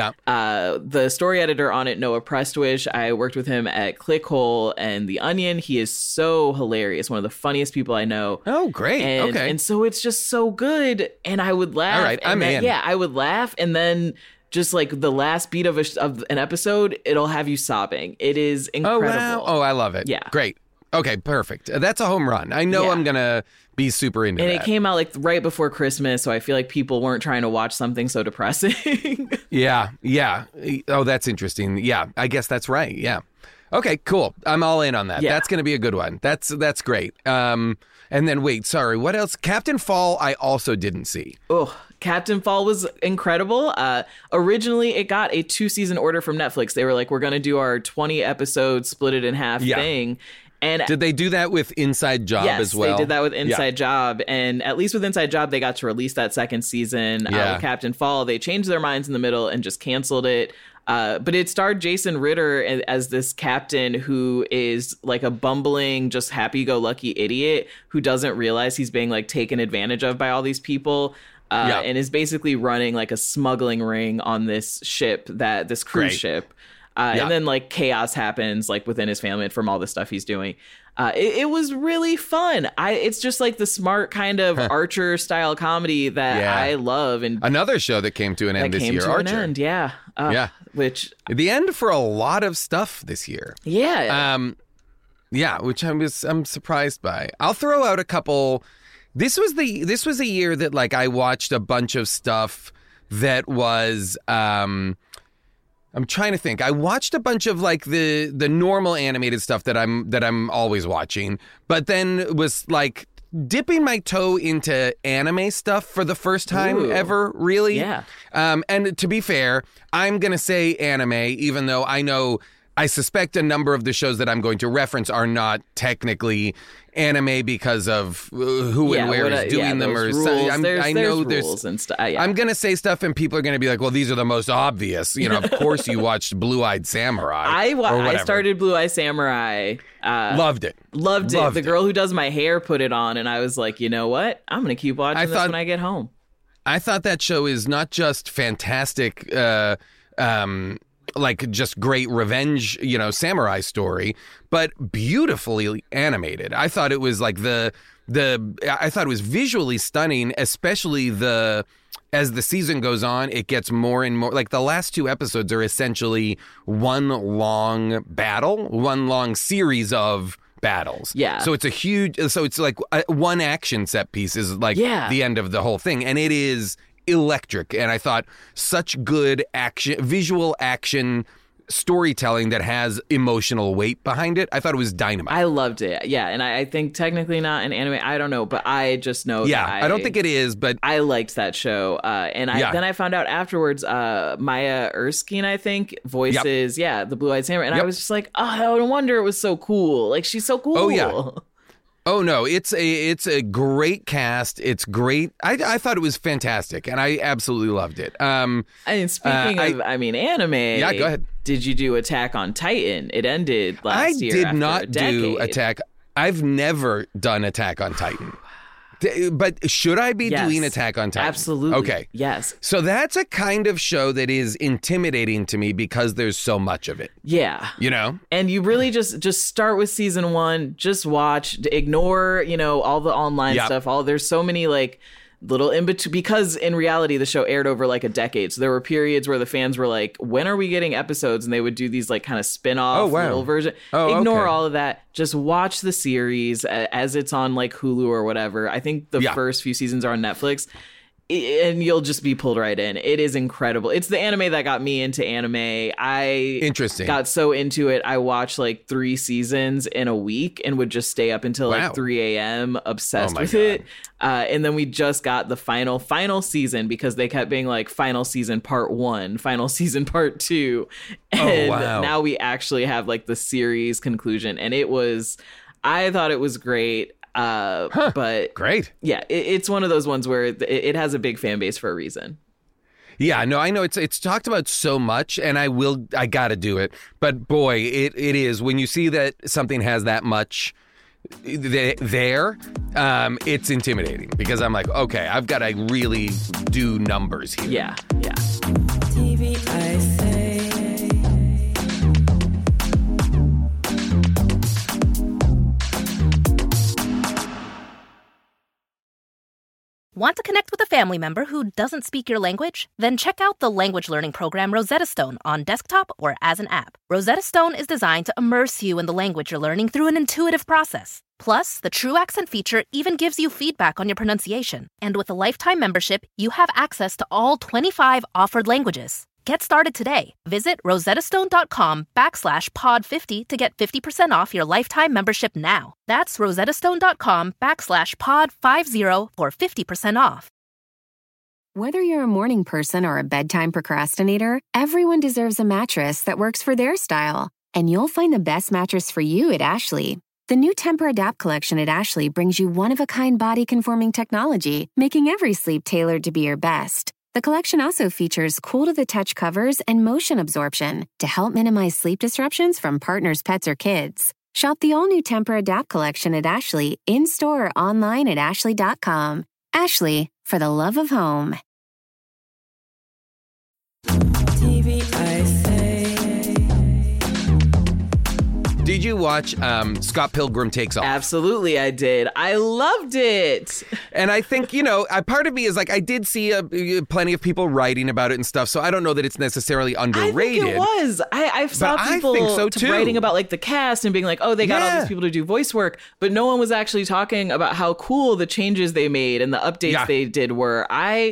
the story editor on it, Noah Prestwish, I worked with him at Clickhole and The Onion. He is so hilarious. One of the funniest people I know. Oh, great. And so it's just so good. And I would laugh. All right, I'm in. Yeah, I would laugh. And then just like the last beat of an episode, it'll have you sobbing. It is incredible. Oh, wow. Oh, I love it. Yeah. Great. Okay, perfect. That's a home run. I know I'm going to be super into that. And it came out like right before Christmas, so I feel like people weren't trying to watch something so depressing. Yeah. Oh, that's interesting. Yeah, I guess that's right. Yeah. Okay, cool. I'm all in on that. Yeah. That's going to be a good one. That's great. And then wait, sorry, what else? Captain Fall, I also didn't see. Oh, Captain Fall was incredible. Originally, it got a 2-season order from Netflix. They were like, we're going to do our 20 episode split it in half thing. And did they do that with Inside Job as well? Yes, they did that with Inside Job. And at least with Inside Job, they got to release that second season. With Captain Fall, they changed their minds in the middle and just canceled it. But it starred Jason Ritter as this captain who is like a bumbling, just happy-go-lucky idiot who doesn't realize he's being like taken advantage of by all these people. And is basically running like a smuggling ring on this ship, this cruise ship. And then like chaos happens like within his family and from all the stuff he's doing. It was really fun. It's just like the smart kind of Archer style comedy that I love. And another show that came to an end this year, Archer. Which the end for a lot of stuff this year. Which I'm surprised by. I'll throw out a couple. This was a year that like I watched a bunch of stuff that was I'm trying to think. I watched a bunch of like the normal animated stuff that I'm always watching, but then was like dipping my toe into anime stuff for the first time ever, really. Yeah. And to be fair, I'm going to say anime, even though I suspect a number of the shows that I'm going to reference are not technically anime because of who and where is doing them. Or rules. I know there's rules and stuff. I'm going to say stuff and people are going to be like, well, these are the most obvious. You know, of course you watched Blue-Eyed Samurai. I started Blue-Eyed Samurai. Loved it. The girl who does my hair put it on and I was like, you know what? I'm going to keep watching this when I get home. I thought that show is not just fantastic, like just great revenge, samurai story, but beautifully animated. I thought it was like I thought it was visually stunning, especially as the season goes on, it gets more and more, like the last 2 episodes are essentially one long battle, one long series of battles. Yeah. So it's like one action set piece is like the end of the whole thing. And it is electric. And I thought such good visual action storytelling that has emotional weight behind it. I thought it was dynamite. I loved it. Yeah. And I think technically not an anime. I don't know, but I just know that I don't think it is, but I liked that show. Then I found out afterwards, Maya Erskine, I think, voices, the Blue-Eyed Samurai. And I was just like, oh, no wonder it was so cool. Like, she's so cool. Oh, yeah. Oh, no, it's a great cast. It's great. I thought it was fantastic, and I absolutely loved it. And speaking of anime. Yeah, go ahead. Did you do Attack on Titan? It ended last year. I did not do Attack. I've never done Attack on Titan. But should I be doing Attack on Titan? Absolutely. Okay. Yes. So that's a kind of show that is intimidating to me because there's so much of it. Yeah. You know? And you really just start with season 1, just watch, ignore, all the online stuff. There's so many like little in between, because in reality the show aired over like a decade. So there were periods where the fans were like, when are we getting episodes? And they would do these like kind of spin-off little version. Ignore all of that. Just watch the series as it's on like Hulu or whatever. I think the first few seasons are on Netflix. And you'll just be pulled right in. It is incredible. It's the anime that got me into anime. I got so into it. I watched like 3 seasons in a week and would just stay up until like 3 a.m. obsessed with it. And then we just got the final season because they kept being like final season part 1, final season part 2. And now we actually have like the series conclusion. And I thought it was great. But great. Yeah, it's one of those ones where it has a big fan base for a reason. Yeah, no, I know it's talked about so much, and I gotta do it. But boy, it is when you see that something has that much there, it's intimidating because I'm like, okay, I've got to really do numbers here. Yeah. TV, I say. Want to connect with a family member who doesn't speak your language? Then check out the language learning program Rosetta Stone on desktop or as an app. Rosetta Stone is designed to immerse you in the language you're learning through an intuitive process. Plus, the True Accent feature even gives you feedback on your pronunciation. And with a lifetime membership, you have access to all 25 offered languages. Get started today. Visit rosettastone.com/pod50 to get 50% off your lifetime membership now. That's rosettastone.com/pod50 for 50% off. Whether you're a morning person or a bedtime procrastinator, everyone deserves a mattress that works for their style. And you'll find the best mattress for you at Ashley. The new Tempur-Adapt collection at Ashley brings you one-of-a-kind body-conforming technology, making every sleep tailored to be your best. The collection also features cool-to-the-touch covers and motion absorption to help minimize sleep disruptions from partners, pets, or kids. Shop the all-new Tempur-Adapt collection at Ashley, in-store or online at ashley.com. Ashley, for the love of home. TV, I say. Did you watch Scott Pilgrim Takes Off? Absolutely, I did. I loved it. And I think, part of me is like, I did see plenty of people writing about it and stuff, so I don't know that it's necessarily underrated. I think it was. I saw people think so too. writing about like the cast and being like, oh, they got all these people to do voice work, but no one was actually talking about how cool the changes they made and the updates they did were.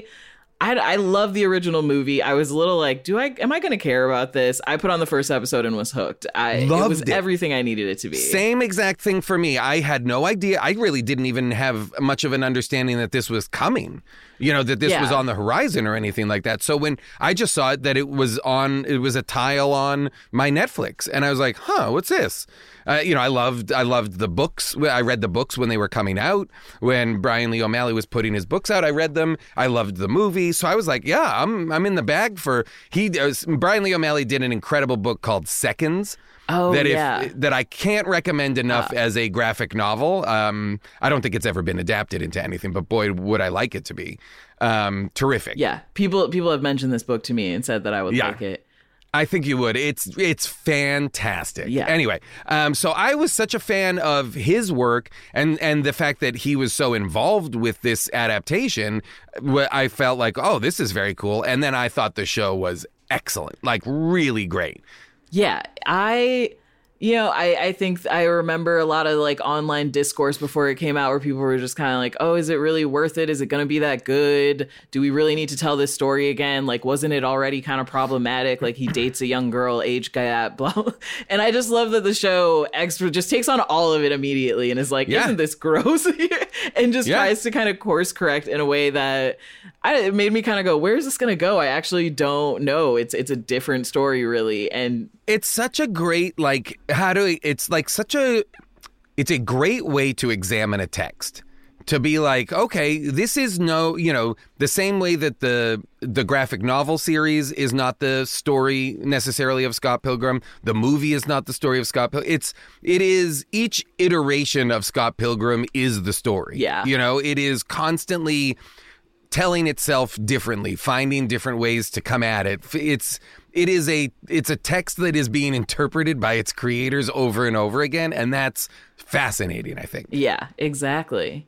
I love the original movie. I was a little like, am I going to care about this? I put on the first episode and was hooked. It was everything I needed it to be. Same exact thing for me. I had no idea. I really didn't even have much of an understanding that this was coming. That this was on the horizon or anything like that. So when I just saw it, that it was a tile on my Netflix. And I was like, what's this? I loved the books. I read the books when they were coming out. When Brian Lee O'Malley was putting his books out, I read them. I loved the movie. So I was like, I'm in the bag for... Brian Lee O'Malley did an incredible book called Seconds. That I can't recommend enough as a graphic novel. I don't think it's ever been adapted into anything, but boy, would I like it to be. Terrific. Yeah, people have mentioned this book to me and said that I would like it. I think you would. It's fantastic. Yeah. Anyway, so I was such a fan of his work and the fact that he was so involved with this adaptation. I felt like, this is very cool. And then I thought the show was excellent, like really great. Yeah, I think I remember a lot of like online discourse before it came out where people were just kind of like, oh, is it really worth it? Is it going to be that good? Do we really need to tell this story again? Like, wasn't it already kind of problematic? Like he dates a young girl, age gap, blah. And I just love that the show just takes on all of it immediately and is like, isn't this gross? And just tries to kind of course correct in a way that it made me kind of go, where is this going to go? I actually don't know. It's a different story, really. And it's such a great, it's a great way to examine a text. To be like, okay, this is the same way that the graphic novel series is not the story necessarily of Scott Pilgrim. The movie is not the story of Scott Pilgrim. It is each iteration of Scott Pilgrim is the story. Yeah. It is constantly telling itself differently, finding different ways to come at it. It's a text that is being interpreted by its creators over and over again, and that's fascinating, I think. Yeah, exactly.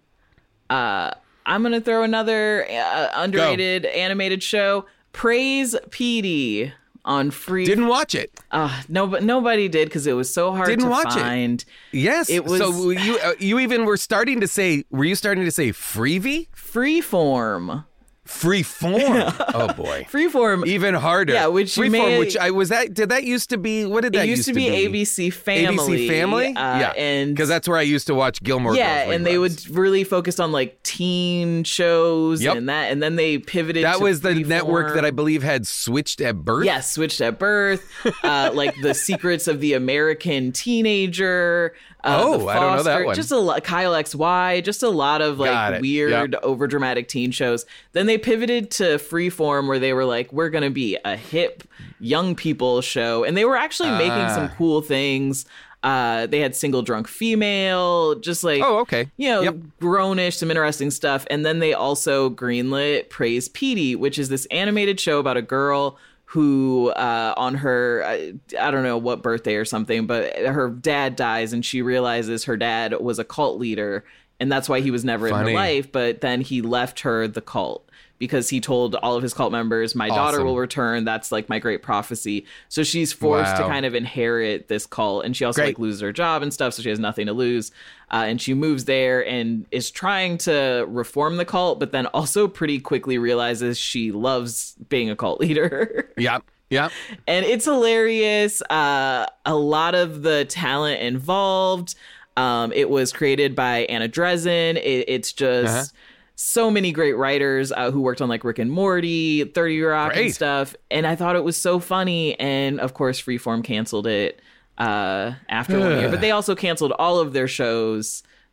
I'm going to throw another underrated animated show, Praise Petey, on free. Didn't watch it. No, but nobody did because it was so hard to find. Yes. It was. So you even were starting to say, Freevee? Freeform. Freeform. Oh boy. Freeform. Even harder. Yeah, which did that used to be, what did that used to be? It used to be ABC Family. ABC Family? Yeah. And because that's where I used to watch Gilmore Girls. Yeah, and they would really focus on like teen shows and then they pivoted That to was the Freeform. network that I believe had Switched at Birth. Yes, Switched at Birth. Like The Secrets of the American Teenager. I don't know that one. Just Kyle XY, just a lot of like weird, overdramatic teen shows. Then they pivoted to Freeform, where they were like, we're going to be a hip young people show. And they were actually making some cool things. They had Single Drunk Female, just like, grownish, some interesting stuff. And then they also greenlit Praise Petey, which is this animated show about a girl who on her, I don't know what birthday or something, but her dad dies and she realizes her dad was a cult leader and that's why he was never in her life. But then he left her the cult because he told all of his cult members, my daughter will return. That's like my great prophecy. So she's forced to kind of inherit this cult. And she also like loses her job and stuff. So she has nothing to lose. And she moves there and is trying to reform the cult, but then also pretty quickly realizes she loves being a cult leader. Yeah. And it's hilarious. A lot of the talent involved. It was created by Anna Dresden. It's just... So many great writers who worked on like Rick and Morty, 30 Rock and stuff. And I thought it was so funny. And of course, Freeform canceled it after 1 year. But they also canceled all of their shows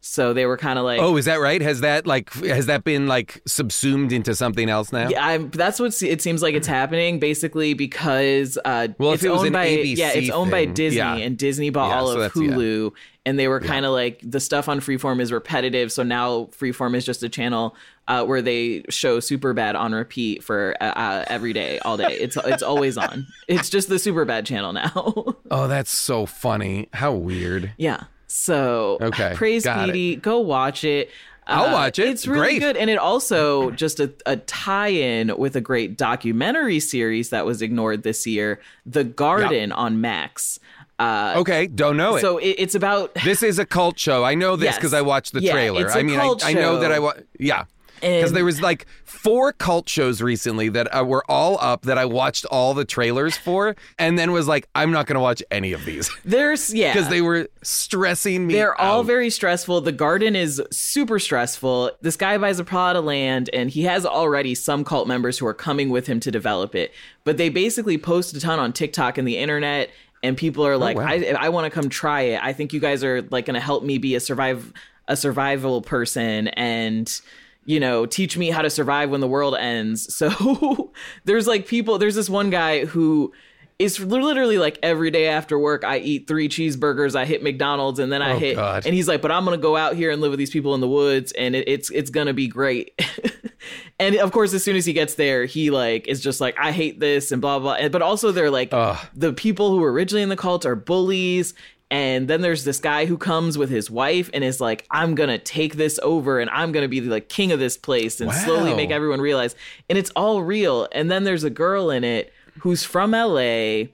So they were kind of like, oh, is that right? Has that been like subsumed into something else now? Yeah, that's what it seems like it's happening, basically, because it's owned by ABC it's owned by thing. Disney, Yeah. and Disney bought all of Hulu, and they were kind of like, the stuff on Freeform is repetitive, so now Freeform is just a channel where they show Superbad on repeat for every day, all day. It's always on. It's just the Superbad channel now. Oh, that's so funny. How weird. Yeah. So, okay, praise Petey. Go watch it. I'll watch it. It's really Great. good. And it also just a tie-in with a great documentary series that was ignored this year, The Garden on Max. Okay, don't know it. So it's about... This is a cult show. I know this because I watched the trailer. It's a cult I know show. that yeah. Because there was like 4 cult shows recently that were all up that I watched all the trailers for, and then was like, I'm not going to watch any of these. Because they were stressing me They're all out. very stressful. The Garden is super stressful. This guy buys a plot of land, and he has already some cult members who are coming with him to develop it. But they basically post a ton on TikTok and the internet, and people are like, wow. I want to come try it. I think you guys are like going to help me be a survival person, and teach me how to survive when the world ends. So there's this one guy who is literally like, every day after work, I eat 3 cheeseburgers, I hit McDonald's, and then and he's like, but I'm going to go out here and live with these people in the woods, and it's going to be great. And of course, as soon as he gets there, he like is just like, I hate this and blah, blah. But also they're like, the people who were originally in the cult are bullies. And then there's this guy who comes with his wife and is like, I'm going to take this over and I'm going to be like king of this place and slowly make everyone realize. And it's all real. And then there's a girl in it who's from LA.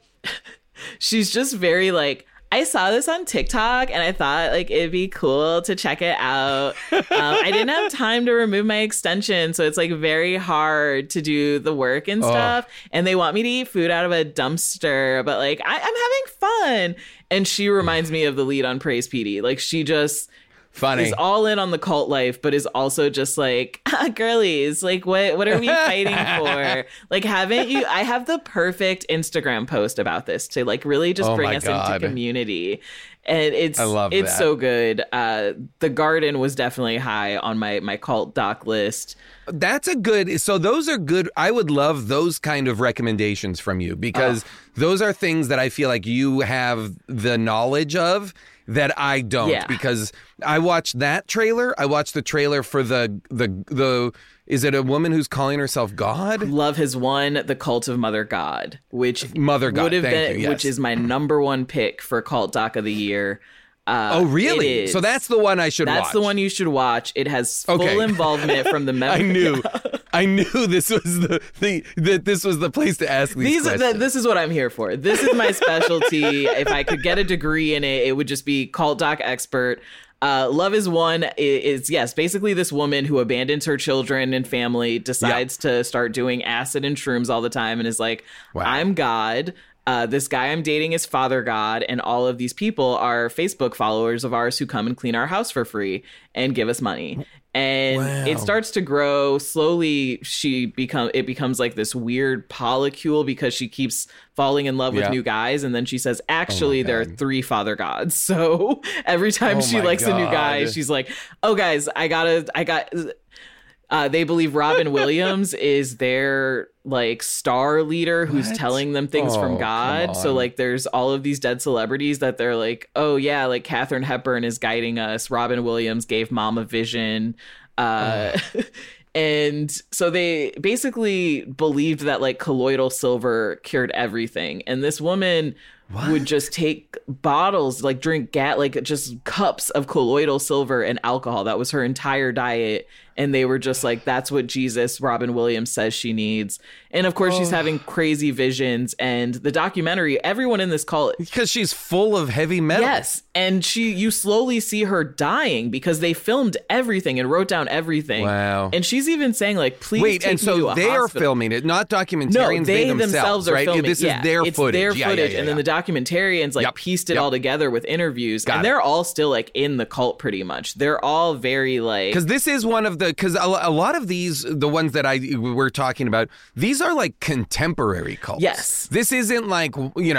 She's just very like, I saw this on TikTok and I thought like it'd be cool to check it out. I didn't have time to remove my extension, so it's like very hard to do the work and stuff. And they want me to eat food out of a dumpster, but like I'm having fun. And she reminds me of the lead on Praise PD. Like she just is all in on the cult life, but is also just like, girlies, like what are we fighting for? Like, haven't you? I have the perfect Instagram post about this to like really just bring us into community. And it's so good. The Garden was definitely high on my cult doc list. That's so those are good. I would love those kind of recommendations from you, because those are things that I feel like you have the knowledge of that I don't, because I watched that trailer. I watched the trailer for the is it a woman who's calling herself God? Love Has Won, The Cult of Mother God, which Mother God would have thank been, you, yes. which is my number 1 pick for cult doc of the year. Oh, really? So that's the one I should watch. That's the one you should watch. It has full involvement from the members. I knew this was that this was the place to ask these questions. This is what I'm here for. This is my specialty. If I could get a degree in it, it would just be cult doc expert. Love Has Won is yes, basically this woman who abandons her children and family, decides to start doing acid and shrooms all the time, and is like, I'm God. This guy I'm dating is Father God, and all of these people are Facebook followers of ours who come and clean our house for free and give us money. And it starts to grow slowly. It becomes like this weird polycule because she keeps falling in love with new guys, and then she says, actually, there are 3 Father Gods. So every time she likes a new guy, she's like, oh guys, I got. They believe Robin Williams is their like star leader who's telling them things from God. So like there's all of these dead celebrities that they're like, oh yeah, like Katharine Hepburn is guiding us. Robin Williams gave Mom a vision. And so they basically believed that like colloidal silver cured everything. And this woman would just take bottles, like drink like just cups of colloidal silver and alcohol. That was her entire diet. And they were just like, that's what Robin Williams says she needs. And of course, she's having crazy visions. And the documentary, everyone in this cult... Because she's full of heavy metal. Yes. And you slowly see her dying because they filmed everything and wrote down everything. Wow. And she's even saying like, please take me to a they hospital. are filming it, not documentarians. No, they themselves are right? filming. This is their it's footage. their footage. And then the documentarians like pieced it all together with interviews, and they're all still like in the cult pretty much. They're all very like, because this is one of the, because a lot of these, the ones that we're talking about, these are like contemporary cults. Yes. This isn't like,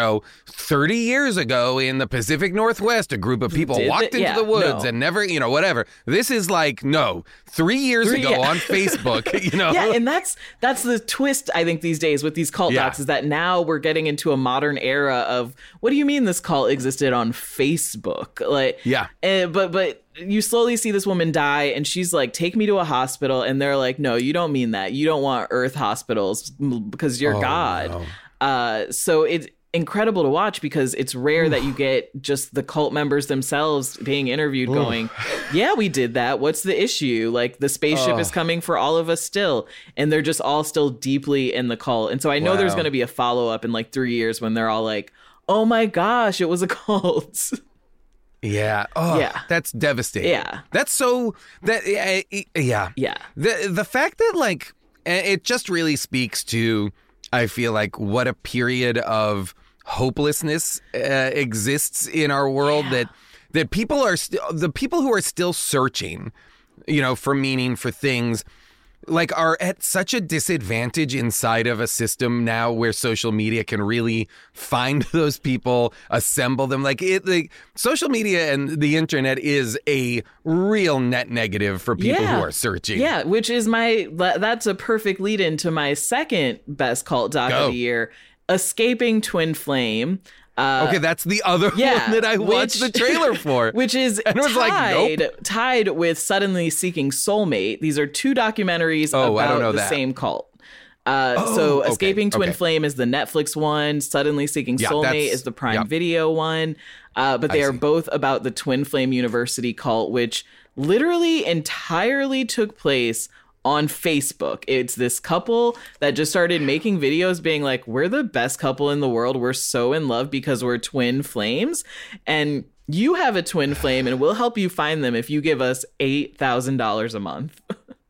30 years ago in the Pacific Northwest, a group of people walked into the woods and never, whatever. This is like, 3 years ago on Facebook, Yeah, and that's the twist, I think, these days with these cult docs, is that now we're getting into a modern era of, what do you mean this cult existed on Facebook? Like, but you slowly see this woman die, and she's like, take me to a hospital, and they're like, no, you don't mean that. You don't want Earth hospitals because you're God. No. So it's incredible to watch, because it's rare that you get just the cult members themselves being interviewed going, yeah, we did that. What's the issue? Like, the spaceship is coming for all of us still. And they're just all still deeply in the cult. And so I know there's going to be a follow-up in like 3 years when they're all like, oh my gosh, it was a cult. Yeah. Oh, yeah. That's devastating. Yeah. That's so yeah. The fact that like, it just really speaks to, I feel like, what a period of hopelessness exists in our world, that people are the people who are still searching, for meaning, for things, like, are at such a disadvantage inside of a system now where social media can really find those people, assemble them. Like, social media and the internet is a real net negative for people who are searching. Yeah, which is that's a perfect lead into my second best cult doc of the year, Escaping Twin Flame. Okay, that's the other one that I watched the trailer for. Which is tied with Suddenly Seeking Soulmate. These are two documentaries about the same cult. Escaping Twin Flame is the Netflix one. Suddenly Seeking Soulmate is the Prime Video one. But they are both about the Twin Flame University cult, which literally entirely took place on Facebook. It's this couple that just started making videos being like, we're the best couple in the world. We're so in love because we're twin flames. And you have a twin flame, and we'll help you find them if you give us $8,000 a month.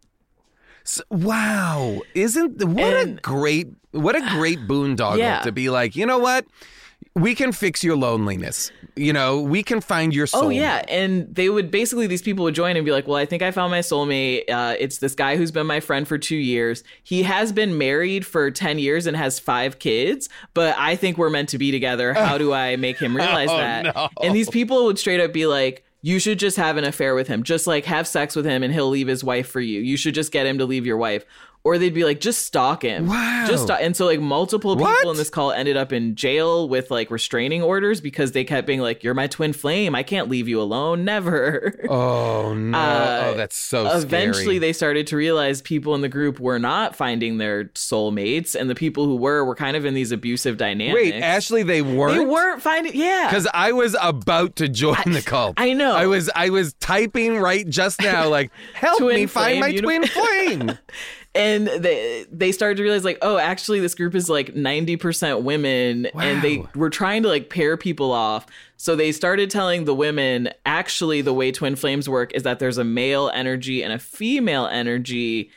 Wow. What a great boondoggle to be like, you know what? We can fix your loneliness. We can find your soulmate. Oh, yeah. And these people would join and be like, well, I think I found my soulmate. It's this guy who's been my friend for 2 years. He has been married for 10 years and has 5 kids, but I think we're meant to be together. How do I make him realize that? No. And these people would straight up be like, you should just have an affair with him. Just like have sex with him and he'll leave his wife for you. You should just get him to leave your wife. Or they'd be like, just stalk him. Wow. And so like multiple people in this cult ended up in jail with like restraining orders because they kept being like, you're my twin flame. I can't leave you alone. Never. Oh, no. That's so scary. Eventually they started to realize people in the group were not finding their soulmates. And the people who were kind of in these abusive dynamics. Wait, Ashley, they weren't? They weren't finding, Because I was about to join the cult. I know. I was typing right just now, like, help me find my twin flame. And they started to realize, like, oh, actually, this group is like 90% women. Wow. And they were trying to like pair people off. So they started telling the women, actually, the way twin flames work is that there's a male energy and a female energy.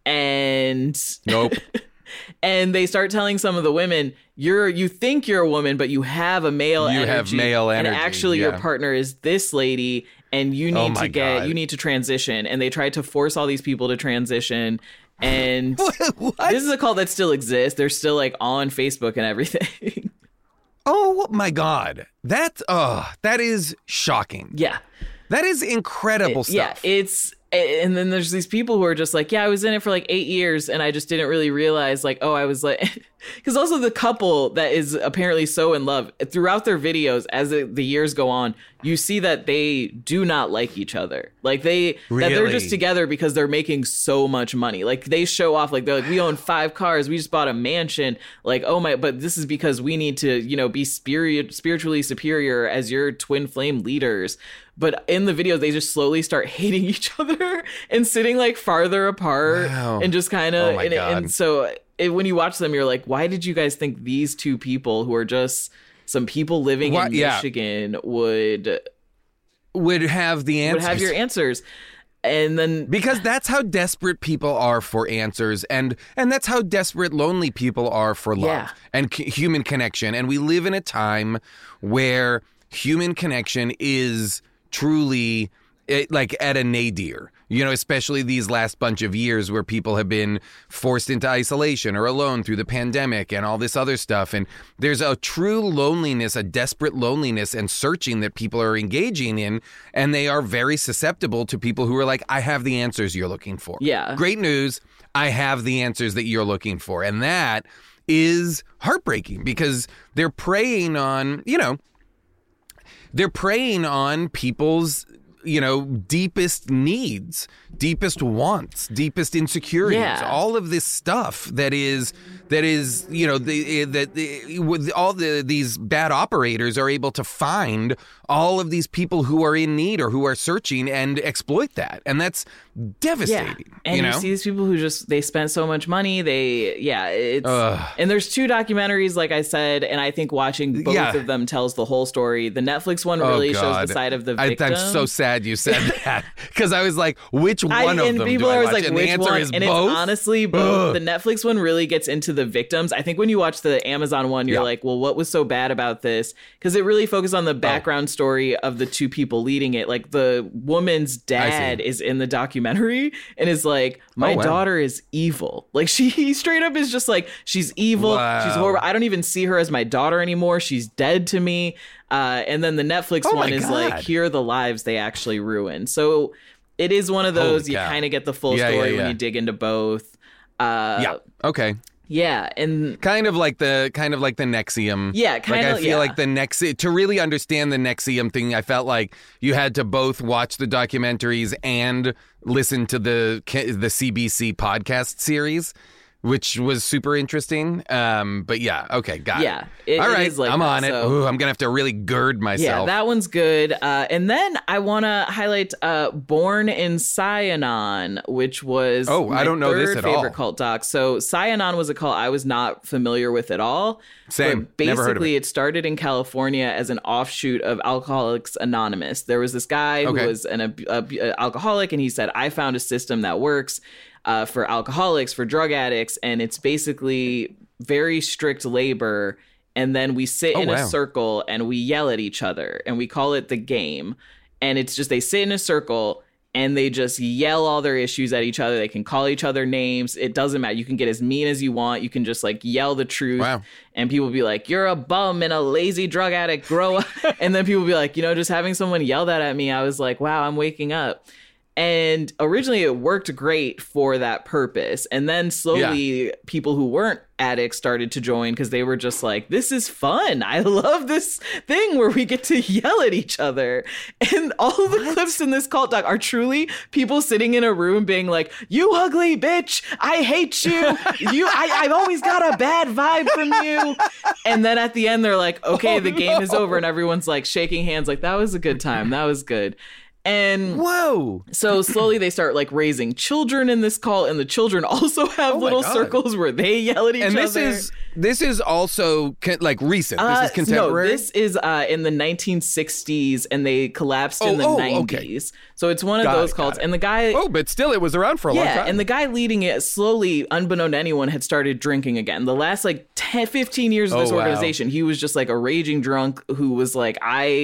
And nope. And they start telling some of the women, you think you're a woman, but you have a male energy. You have male energy. And actually, your partner is this lady. And you need you need to transition. And they tried to force all these people to transition. And this is a cult that still exists. They're still like on Facebook and everything. Oh my God. That is shocking. Yeah. That is incredible stuff. Yeah, and then there's these people who are just like, yeah, I was in it for like 8 years and I just didn't really realize like, oh, I was like, because also the couple that is apparently so in love throughout their videos, as the years go on, you see that they do not like each other. Like that they're just together because they're making so much money. Like they show off, like they're like, we own 5 cars. We just bought a mansion. Like, oh my, but this is because we need to, be spiritually superior as your twin flame leaders. But in the video, they just slowly start hating each other and sitting like farther apart and just kind of. And so when you watch them, you're like, why did you guys think these two people who are just some people living in Michigan would have the answers? Would have your answers. And then because that's how desperate people are for answers, and that's how desperate lonely people are for love and human connection. And we live in a time where human connection is truly like at a nadir, especially these last bunch of years where people have been forced into isolation or alone through the pandemic and all this other stuff. And there's a true loneliness, a desperate loneliness and searching that people are engaging in. And they are very susceptible to people who are like, I have the answers you're looking for. Yeah. Great news. I have the answers that you're looking for. And that is heartbreaking because they're preying on, they're preying on people's deepest needs, deepest wants, deepest insecurities, all of this stuff that is, these bad operators are able to find all of these people who are in need or who are searching and exploit that. And that's devastating. Yeah. And you see these people who they spent so much money. And there's 2 documentaries, like I said, and I think watching both of them tells the whole story. The Netflix one really shows the side of the victim. I'm so sad you said that because I was like, which one of them do I watch? And the answer is both. It's honestly both. The Netflix one really gets into the victims. I think when you watch the Amazon one, you're like, well, what was so bad about this? Because it really focused on the background story of the 2 people leading it. Like the woman's dad is in the documentary and is like, my daughter is evil. Like he straight up is just like, she's evil. She's horrible. I don't even see her as my daughter anymore. She's dead to me. And then the Netflix one is like, here are the lives they actually ruin. So it is one of those, you kind of get the full story when you dig into both. Okay. Yeah, and kind of like the NXIVM. Yeah, kind of. I feel like the NXIVM, to really understand the NXIVM thing, I felt like you had to both watch the documentaries and listen to the CBC podcast series, which was super interesting. But yeah, okay, got it. Yeah. All right, like I'm on so. it. Ooh, I'm going to have to really gird myself. Yeah, that one's good. And then I want to highlight Born in Scianon, which was I don't know this at all. favorite cult doc. So Scianon was a cult I was not familiar with at all. Same. But Never heard of basically, it started in California as an offshoot of Alcoholics Anonymous. There was this guy who was an alcoholic, and he said, I found a system that works for alcoholics, for drug addicts, and it's basically very strict labor. And then we sit in a circle and we yell at each other, and we call it the game. And it's just, they sit in a circle and they just yell all their issues at each other. They can call each other names. It doesn't matter. You can get as mean as you want. You can just like yell the truth. Wow. And people will be like, you're a bum and a lazy drug addict, grow up. And then people will be like, just having someone yell that at me, I was like, wow, I'm waking up. And originally it worked great for that purpose. And then slowly people who weren't addicts started to join because they were just like, this is fun. I love this thing where we get to yell at each other. And all the clips in this cult doc are truly people sitting in a room being like, you ugly bitch, I hate you. I've always got a bad vibe from you. And then at the end, they're like, okay, the game is over. And everyone's like shaking hands like, that was a good time. That was good. And so slowly they start like raising children in this cult, and the children also have little circles where they yell at each other. And this is also like recent. This is contemporary. No, this is in the 1960s, and they collapsed in the 90s. Okay. So it's one of those cults. And the guy, but still, it was around for a long time. Yeah, and the guy leading it slowly, unbeknown to anyone, had started drinking again. The last like 10, 15 years of this organization, he was just like a raging drunk who was like,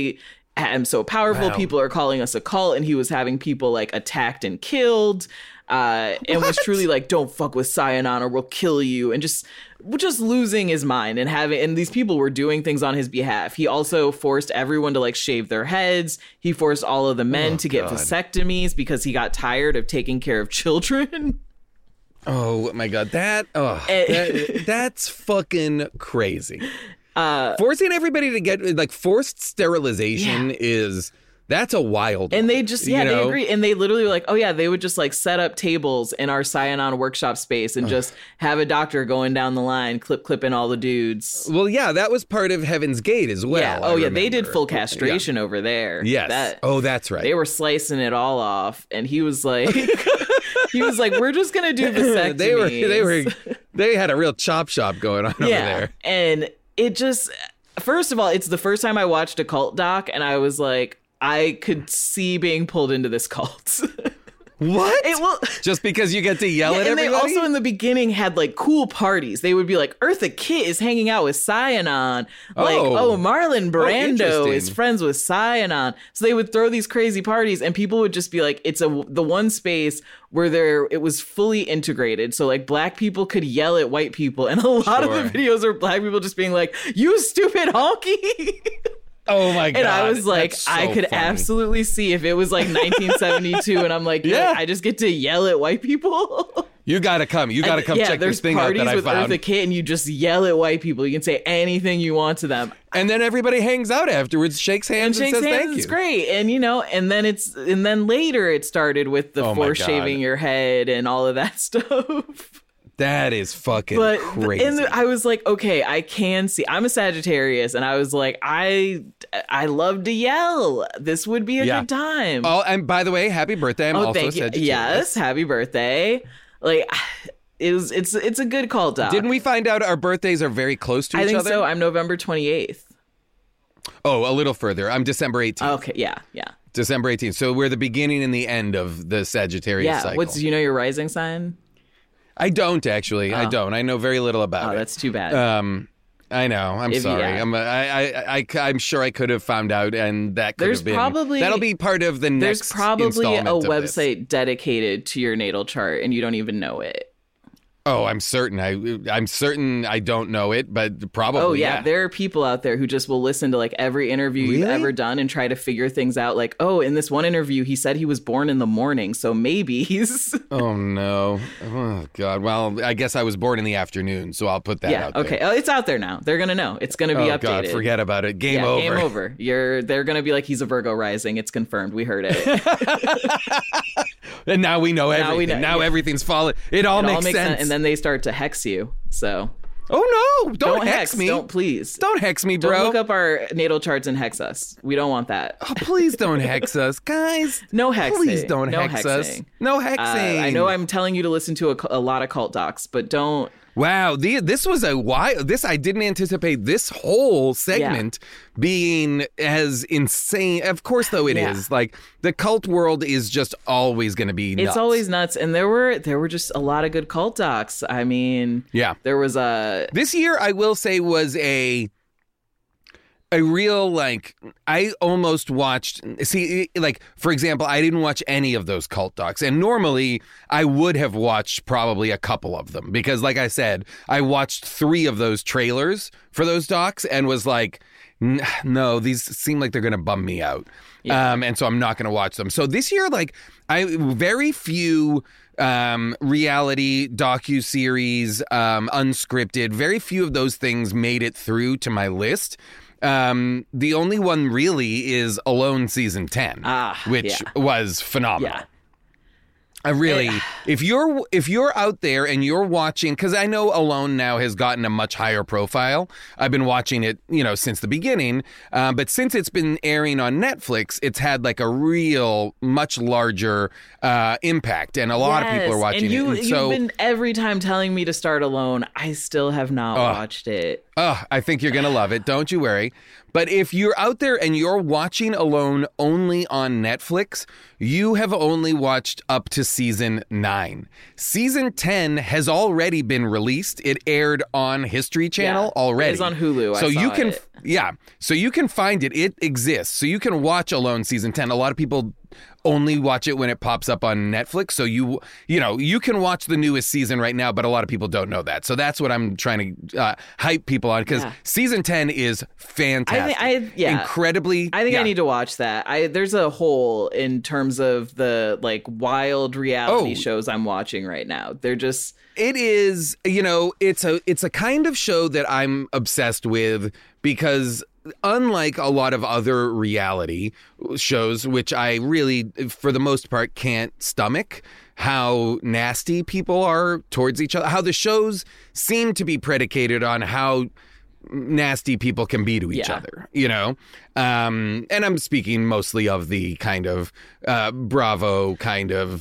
I'm so powerful. People are calling us a cult, and he was having people like attacked and killed, and was truly like, "Don't fuck with Scianon or we'll kill you," and just losing his mind and these people were doing things on his behalf. He also forced everyone to like shave their heads. He forced all of the men to get vasectomies because he got tired of taking care of children. Oh my God, that's fucking crazy. Forcing everybody to get like forced sterilization that's a wild and one, they just they agree, and they literally were like, oh yeah, they would just like set up tables in our Scianon workshop space and just have a doctor going down the line clipping all the dudes. Well, yeah, that was part of Heaven's Gate as well. They did full castration over there. Yes. That's right. They were slicing it all off, and he was like we're just gonna do vasectomies. they had a real chop shop going on over there. And it just, first of all, it's the first time I watched a cult doc, and I was like, I could see being pulled into this cult. What? It will. Just because you get to yell Yeah, at and everybody? they also in the beginning had like cool parties. They would be like, Eartha Kitt is hanging out with Cyanon. Like, Marlon Brando interesting. is friends with Cyanon. So they would throw these crazy parties, and people would just be like, it's the one space where it was fully integrated. So like black people could yell at white people, and a lot of the videos are black people just being like, "You stupid honky." Oh my God. And I was like, That's so I could funny. absolutely see if it was like 1972 and I'm like, Yeah. I just get to yell at white people. You gotta come. You gotta come check this thing out that I there's parties found. with Eartha Kitt and you just yell at white people. You can say anything you want to them. And then everybody hangs out afterwards, shakes hands, and Shakes says hands, thank you. it's great. And and then later it started with the Oh my force God. shaving your head and all of that stuff. That is fucking But crazy. I was like, okay, I can see. I'm a Sagittarius, and I was like, I love to yell. This would be a good time. Oh, and by the way, happy birthday! I'm also thank a you. Sagittarius. Yes, happy birthday. Like, it's a good call, Doc. Didn't we find out our birthdays are very close to I each think other? so. I'm November 28th. Oh, a little further. I'm December 18th. Okay, yeah. December 18th. So we're the beginning and the end of the Sagittarius Yeah. cycle. Do you know your rising sign? I don't actually. I don't. I know very little about Oh, it. that's too bad. I know. I'm If- sorry. yeah. I'm sure I could have found out, and that could There's have been. probably- that'll be part of the There's next. probably a installment of this. website dedicated to your natal chart, and you don't even know it. Oh, I'm certain. I'm certain I don't know it, but probably. Oh, yeah. There are people out there who just will listen to like every interview you've Really? ever done and try to figure things out. Like, oh, in this one interview, he said he was born in the morning, so maybe he's. Oh no. Oh God. Well, I guess I was born in the afternoon, so I'll put that out there. Okay. Oh, it's out there now. They're gonna know. It's gonna be Oh updated. God, forget about it. Game over. Game over. They're gonna be like, he's a Virgo rising. It's confirmed. We heard it. And now we know Now we everything. know, Now yeah. everything's falling. It all makes sense. And then they start to hex you. So oh no! Don't hex me. Don't please. Don't hex me, Don't bro. look up our natal charts and hex us. We don't want that. Oh, please don't hex us, guys. No hexing. Please don't No hex us. hexing. No hexing. I know I'm telling you to listen to a lot of cult docs, but don't. Wow, this was a wild. I didn't anticipate this whole segment being as insane. Of course, though, it is. Like the cult world is just always going to be nuts. It's always nuts, and there were just a lot of good cult docs. I mean, Yeah. there was a. This year, I will say, was a real, like, I almost watched, see, like, for example, I didn't watch any of those cult docs, and normally I would have watched probably a couple of them, because like I said, I watched 3 of those trailers for those docs and was like, no, these seem like they're going to bum me out. Yeah. And so I'm not going to watch them. So this year, like, very few reality docuseries, unscripted, very few of those things made it through to my list. The only one really is Alone season 10, which was phenomenal. Yeah. I really, if you're out there and you're watching, because I know Alone now has gotten a much higher profile. I've been watching it, since the beginning. But since it's been airing on Netflix, it's had like a real, much larger impact, and a lot of people are watching and it. And so, you've been every time telling me to start Alone. I still have not watched it. I think you're going to love it. Don't you worry. But if you're out there and you're watching Alone only on Netflix, you have only watched up to season 9. Season 10 has already been released. It aired on History Channel already. It is on Hulu. So I saw you can, it. So you can find it. It exists. So you can watch Alone season 10. A lot of people only watch it when it pops up on Netflix. So you can watch the newest season right now, but a lot of people don't know that. So that's what I'm trying to hype people on, because season 10 is fantastic. Incredibly. I think I need to watch that. There's a hole in terms of the like wild reality shows I'm watching right now. They're just. It is, it's a kind of show that I'm obsessed with, because unlike a lot of other reality shows, which I really, for the most part, can't stomach, how nasty people are towards each other, how the shows seem to be predicated on how nasty people can be to each other, and I'm speaking mostly of the kind of Bravo kind of,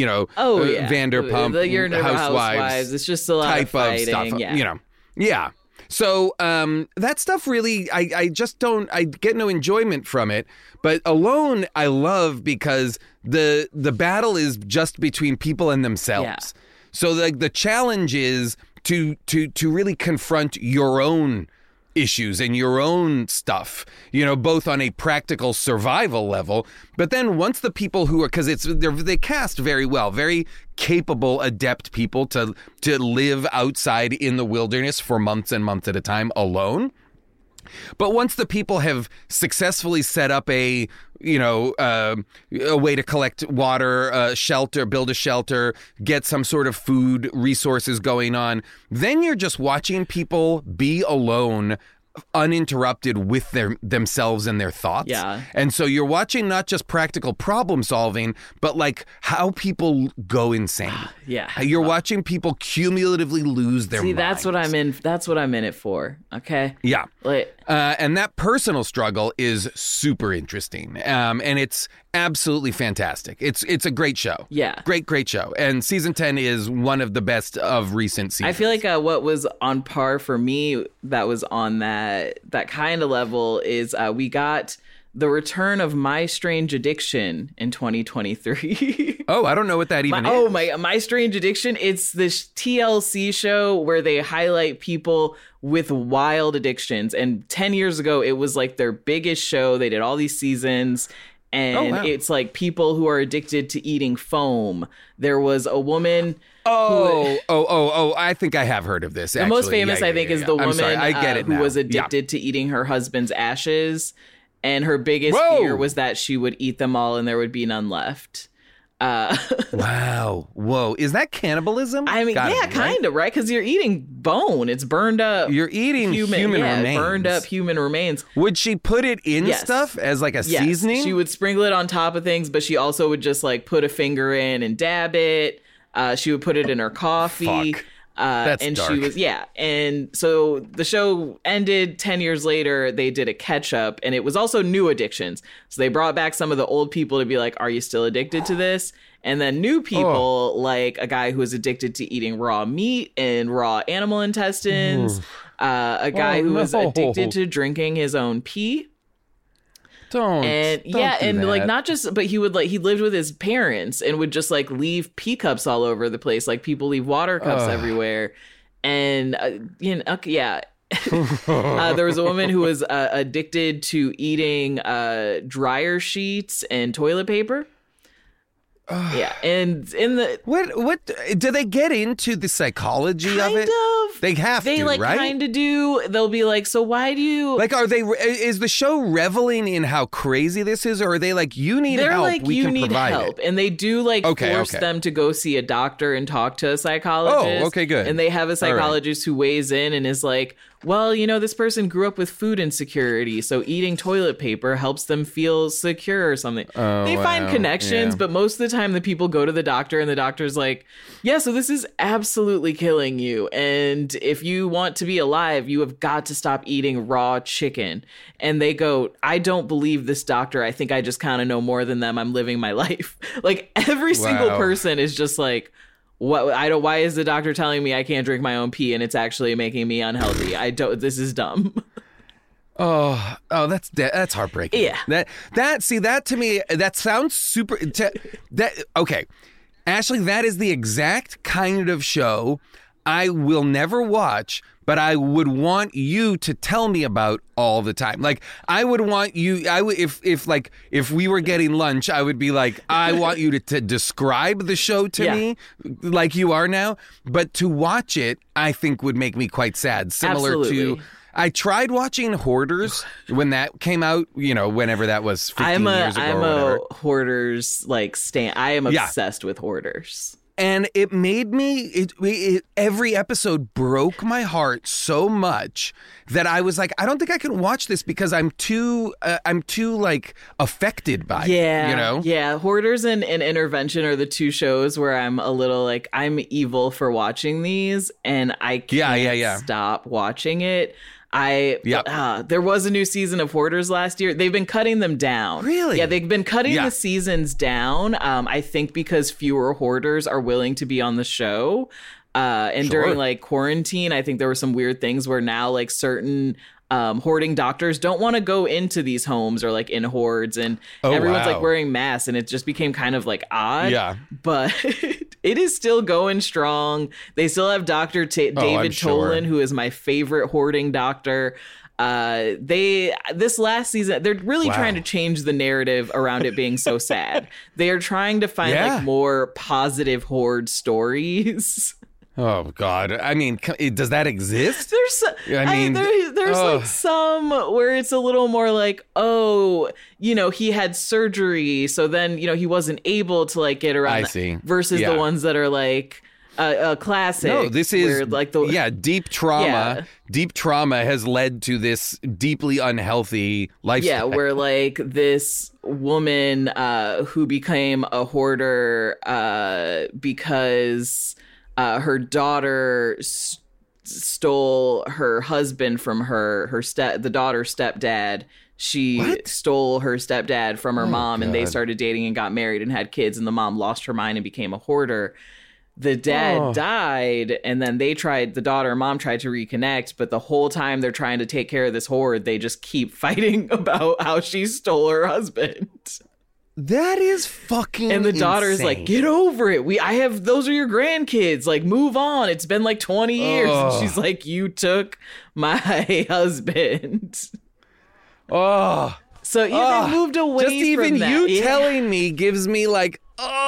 Vanderpump the Housewives. It's just a lot type of fighting. of stuff, So that stuff really, I just don't, I get no enjoyment from it. But Alone, I love because the battle is just between people and themselves. Yeah. So the challenge is to really confront your own issues and your own stuff, both on a practical survival level. But then once the people who are, because they cast very well, very capable, adept people to live outside in the wilderness for months and months at a time alone. But once the people have successfully set up a way to collect water, shelter, build a shelter, get some sort of food resources going on, then you're just watching people be alone, uninterrupted with themselves and their thoughts. Yeah. And so you're watching not just practical problem solving, but like how people go insane. Yeah. You're watching people cumulatively lose their minds. That's what I'm in. That's what I'm in it for. Okay. Yeah. Like, and that personal struggle is super interesting. And it's absolutely fantastic. It's a great show. Yeah. Great show. And season 10 is one of the best of recent seasons. I feel like what was on par for me that was on that kind of level is we got the return of My Strange Addiction in 2023. Oh, I don't know what that even is. My Strange Addiction. It's this TLC show where they highlight people with wild addictions. And 10 years ago, it was like their biggest show. They did all these seasons. And it's like people who are addicted to eating foam. There was a woman. I think I have heard of this. The most famous, I think, is the woman who was addicted to eating her husband's ashes. And her biggest fear was that she would eat them all and there would be none left. Wow. Whoa. Is that cannibalism? I mean, kind of, right? Because you're eating bone. It's burned up. You're eating human remains. Burned up human remains. Would she put it in stuff as like a seasoning? She would sprinkle it on top of things, but she also would just like put a finger in and dab it. She would put it in her coffee. Fuck. That's and dark. she was, and so the show ended 10 years later. They did a catch up, and it was also new addictions. So they brought back some of the old people to be like, are you still addicted to this? And then new people, like a guy who was addicted to eating raw meat and raw animal intestines, a guy who was addicted to drinking his own pee. Don't do that. Like not just, but he lived with his parents and would just like leave pee cups all over the place, like people leave water cups everywhere, and there was a woman who was addicted to eating dryer sheets and toilet paper. And in the what do they get into the psychology of it? They have to, like right? Kind of do. They'll be like, so why do you like? Is the show reveling in how crazy this is, or are they like, you need They're help? like, we you can need provide help, it. and they do like force them to go see a doctor and talk to a psychologist. Oh, okay, good. And they have a psychologist who weighs in and is like, well, this person grew up with food insecurity, so eating toilet paper helps them feel secure or something. They find connections, but most of the time the people go to the doctor and the doctor's like, yeah, so this is absolutely killing you. And if you want to be alive, you have got to stop eating raw chicken. And they go, I don't believe this doctor. I think I just kind of know more than them. I'm living my life. Like every single person is just like, why is the doctor telling me I can't drink my own pee and it's actually making me unhealthy? This is dumb. Oh, that's heartbreaking. Yeah. That to me, that sounds super, okay. Ashley, that is the exact kind of show I will never watch, but I would want you to tell me about all the time. Like, I would want you, if we were getting lunch, I would be like, I want you to describe the show to me like you are now, but to watch it, I think would make me quite sad. Similar to, I tried watching Hoarders when that came out, whenever that was 15 years ago or whatever. I'm a Hoarders, I am obsessed with Hoarders. And it made me, every episode broke my heart so much that I was like, I don't think I can watch this because I'm too affected by it, Yeah, Hoarders and Intervention are the two shows where I'm a little like, I'm evil for watching these and I can't stop watching it. There was a new season of Hoarders last year. They've been cutting them down. Really? Yeah, they've been cutting the seasons down. I think because fewer hoarders are willing to be on the show. And during like quarantine, I think there were some weird things where now like certain hoarding doctors don't want to go into these homes or like in hordes, and everyone's like wearing masks, and it just became kind of like odd. Yeah. But it is still going strong. They still have Dr. David Tolan, who is my favorite hoarding doctor. This last season, they're really trying to change the narrative around it being so sad. They are trying to find like more positive hoard stories. Oh God! I mean, does that exist? There's like some where it's a little more like, oh, you know, he had surgery, so then you know he wasn't able to like get around. I see. Versus the ones that are like a classic. No, this is where, like deep trauma. Yeah. Deep trauma has led to this deeply unhealthy lifestyle. Yeah, where like this woman who became a hoarder because her daughter stole her husband from the daughter's stepdad. She stole her stepdad from her mom, and they started dating and got married and had kids, and the mom lost her mind and became a hoarder. The dad died, and then the daughter and mom tried to reconnect, but the whole time they're trying to take care of this hoard, they just keep fighting about how she stole her husband. That is fucking And the daughter's insane. like, get over it. Those are your grandkids. Like, move on. It's been like 20 years. And she's like, you took my husband. Oh. So they moved away just even from that. You telling me gives me like,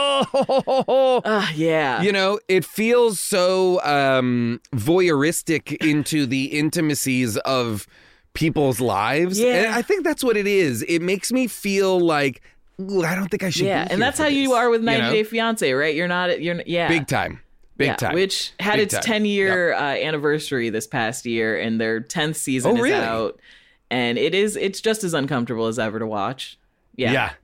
yeah. You know, it feels so voyeuristic into the intimacies of people's lives. Yeah. And I think that's what it is. It makes me feel like, I don't think I should be here and that's for how this, you are with 90 Day Fiancé, right? You're Big time. Big time. Which had Big its time. 10-year anniversary this past year, and their 10th season is out. And it's just as uncomfortable as ever to watch. Yeah.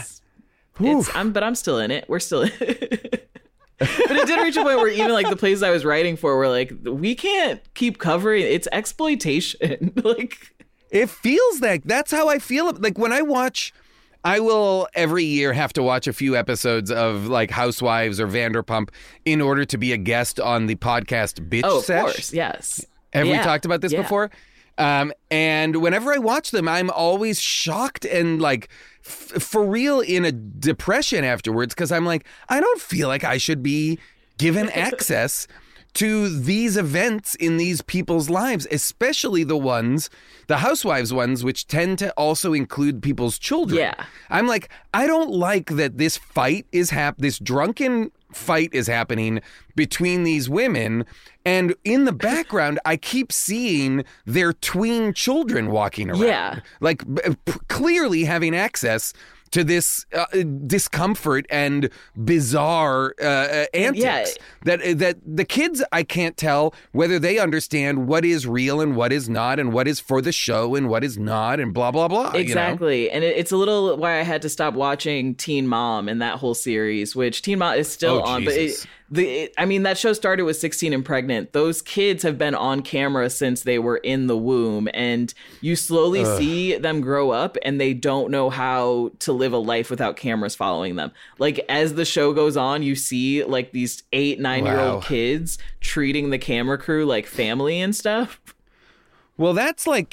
But I'm still in it. We're still in it. But it did reach a point where even like the places I was writing for were like, we can't keep covering it's exploitation. Like, it feels like that's how I feel. Like when I watch, I will every year have to watch a few episodes of like Housewives or Vanderpump in order to be a guest on the podcast Bitch of Sesh. course, yes. Have we talked about this before? And whenever I watch them, I'm always shocked and like for real in a depression afterwards, because I'm like, I don't feel like I should be given access to these events in these people's lives, especially the Housewives ones, which tend to also include people's children. Yeah. I'm like, I don't like that this fight is this drunken fight is happening between these women, and in the background I keep seeing their tween children walking around, like clearly having access to this discomfort and bizarre antics that the kids, I can't tell whether they understand what is real and what is not, and what is for the show and what is not, and blah blah blah. Exactly. You know? And it's a little why I had to stop watching Teen Mom and that whole series, which Teen Mom is still on, Jesus. but I mean, that show started with 16 and Pregnant. Those kids have been on camera since they were in the womb, and you slowly see them grow up, and they don't know how to live a life without cameras following them. Like, as the show goes on, you see like these 8-9-year-old kids treating the camera crew like family and stuff. Well, that's like,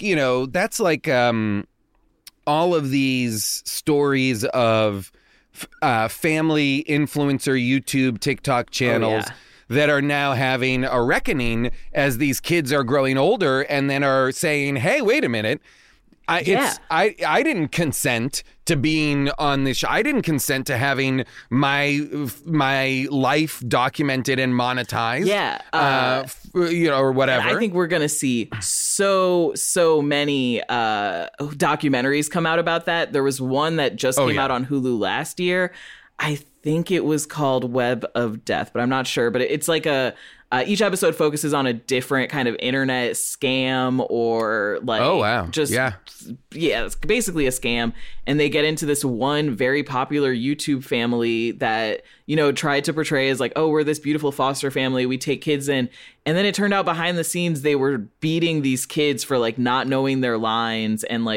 all of these stories of family influencer YouTube, TikTok channels that are now having a reckoning as these kids are growing older, and then are saying, hey, wait a minute. I didn't consent to being on this show. I didn't consent to having my life documented and monetized. Or whatever. I think we're gonna see so many documentaries come out about that. There was one that just came out on Hulu last year. I think it was called Web of Death, but I'm not sure. But it's like each episode focuses on a different kind of internet scam, or like it's basically a scam. And they get into this one very popular YouTube family that, tried to portray as like, oh, we're this beautiful foster family, we take kids in. And then it turned out behind the scenes they were beating these kids for like not knowing their lines, and like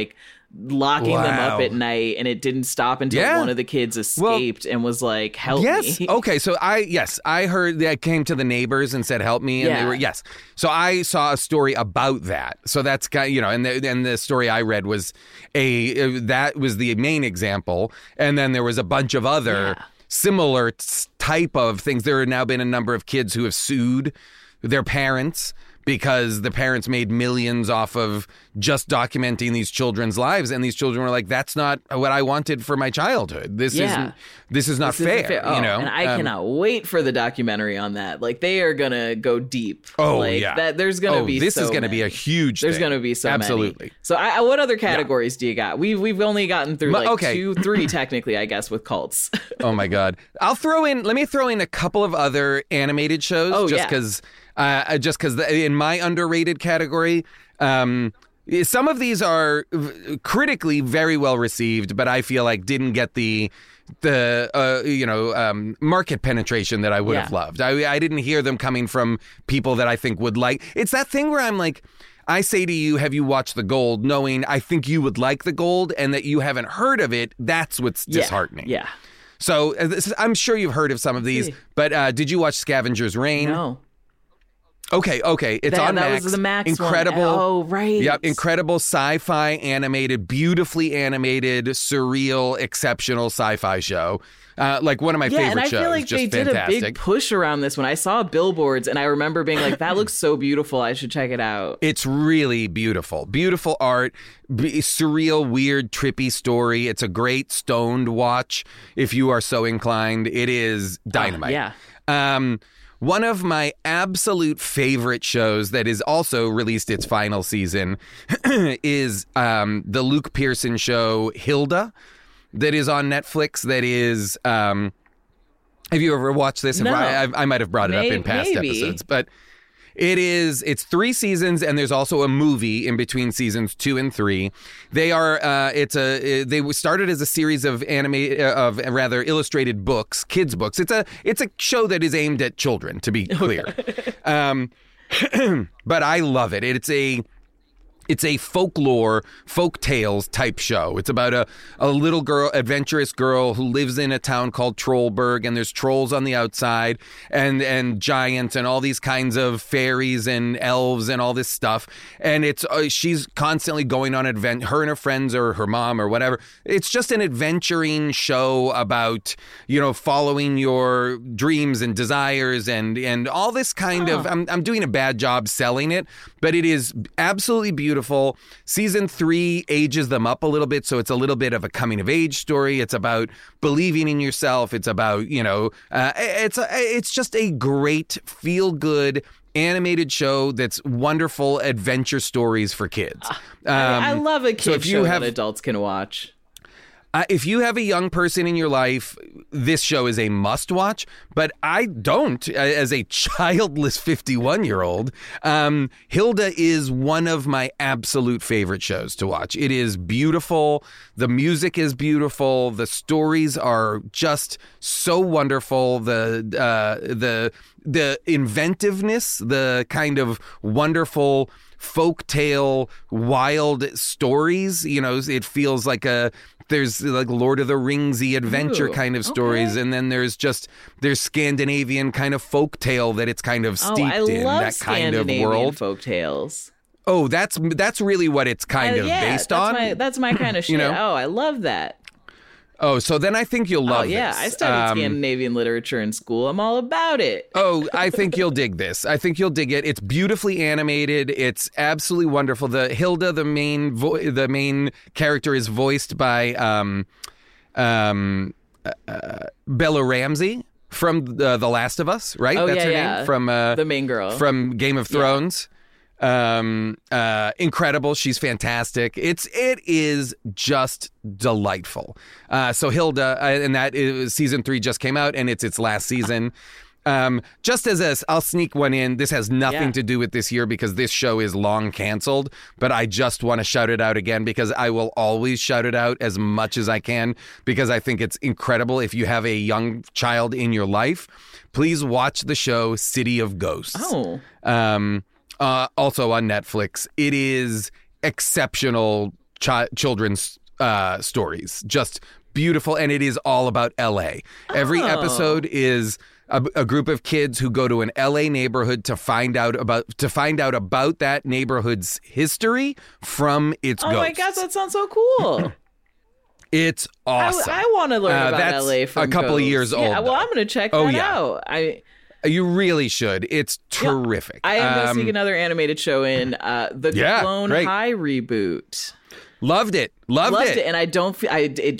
locking them up Wow. at night, and it didn't stop until Yeah. one of the kids escaped and was like, help Yes. me. Okay. So I heard that came to the neighbors and said, help me. And they Yeah. were, yes. So I saw a story about that. So that's kind, and the story I read was that was the main example. And then there was a bunch of other similar type of things. There have now been a number of kids who have sued their parents because the parents made millions off of just documenting these children's lives, and these children were like, "That's not what I wanted for my childhood. This is not This isn't fair." Oh, and I cannot wait for the documentary on that. Like, they are gonna go deep. Oh, like, yeah. That there's gonna be. This so is gonna be a many. huge. There's thing. gonna be so Absolutely. many. So, what other categories do you got? We've only gotten through like Okay. 2, 3 technically, I guess, with cults. Oh my God! Let me throw in a couple of other animated shows. Oh, just yeah. because in my underrated category, some of these are critically very well received, but I feel like didn't get the market penetration that I would have loved. I didn't hear them coming from people that I think would like. It's that thing where I'm like, I say to you, have you watched The Gold, knowing I think you would like The Gold and that you haven't heard of it. That's what's disheartening. Yeah. So I'm sure you've heard of some of these, but did you watch Scavenger's Reign? No. Okay. It's on Max. That was the Max Incredible. one. Oh, right. Yep. Incredible sci-fi animated, beautifully animated, surreal, exceptional sci-fi show. Like one of my favorite and I shows. feel like Just they fantastic. did a big push around this when I saw billboards, and I remember being like, that looks so beautiful. I should check it out. It's really beautiful. Beautiful art, surreal, weird, trippy story. It's a great stoned watch if you are so inclined. It is dynamite. Yeah. One of my absolute favorite shows that is also released its final season is the Luke Pearson show Hilda, that is on Netflix. That is, have you ever watched this? No. I might have brought it up in past episodes, but it's 3 seasons, and there's also a movie in between seasons 2 and 3. They are they started as a series of illustrated books, kids books. It's a show that is aimed at children, to be clear. But I love it. It's a folklore, folk tales type show. It's about a little girl, adventurous girl who lives in a town called Trollberg, and there's trolls on the outside and giants and all these kinds of fairies and elves and all this stuff. And she's constantly going on adventure, her and her friends or her mom or whatever. It's just an adventuring show about, following your dreams and desires and all this kind of, I'm doing a bad job selling it, but it is absolutely beautiful. Season 3 ages them up a little bit, so it's a little bit of a coming of age story. It's about believing in yourself. It's about, it's just a great feel good animated show that's wonderful adventure stories for kids. I love a kid show that adults can watch. If you have a young person in your life, this show is a must-watch, but I don't, as a childless 51-year-old. Hilda is one of my absolute favorite shows to watch. It is beautiful. The music is beautiful. The stories are just so wonderful. The inventiveness, the kind of wonderful folktale, wild stories. It feels like there's like Lord of the Ringsy adventure kind of stories, and then there's Scandinavian kind of folktale that it's kind of steeped in that kind of world. Folktales. Oh, that's really what it's kind of based on. That's my kind of shit. Oh, I love that. Oh, so then I think you'll love this. I studied Scandinavian literature in school. I'm all about it. Oh, I think you'll dig this. I think you'll dig it. It's beautifully animated. It's absolutely wonderful. The Hilda, the main character, is voiced by Bella Ramsey from The Last of Us, right? Oh, That's her yeah. name? From the main girl from Game of Thrones. Incredible. She's fantastic. It is just delightful. So Hilda, and that is season 3 just came out, and it's its last season. Just as I'll sneak one in. This has nothing to do with this year because this show is long canceled, but I just want to shout it out again because I will always shout it out as much as I can because I think it's incredible. If you have a young child in your life, please watch the show City of Ghosts. Also on Netflix. It is exceptional children's stories. Just beautiful, and it is all about LA. Every episode is a group of kids who go to an LA neighborhood to find out about that neighborhood's history from its ghosts. Oh my gosh, that sounds so cool. It's awesome. I want to learn about that's LA from a couple ghosts. of years old. Yeah, well, I'm going to check that out. You really should. It's terrific. I am going to sneak another animated show in, the Clone High reboot. Loved it. Loved it. And I don't feel,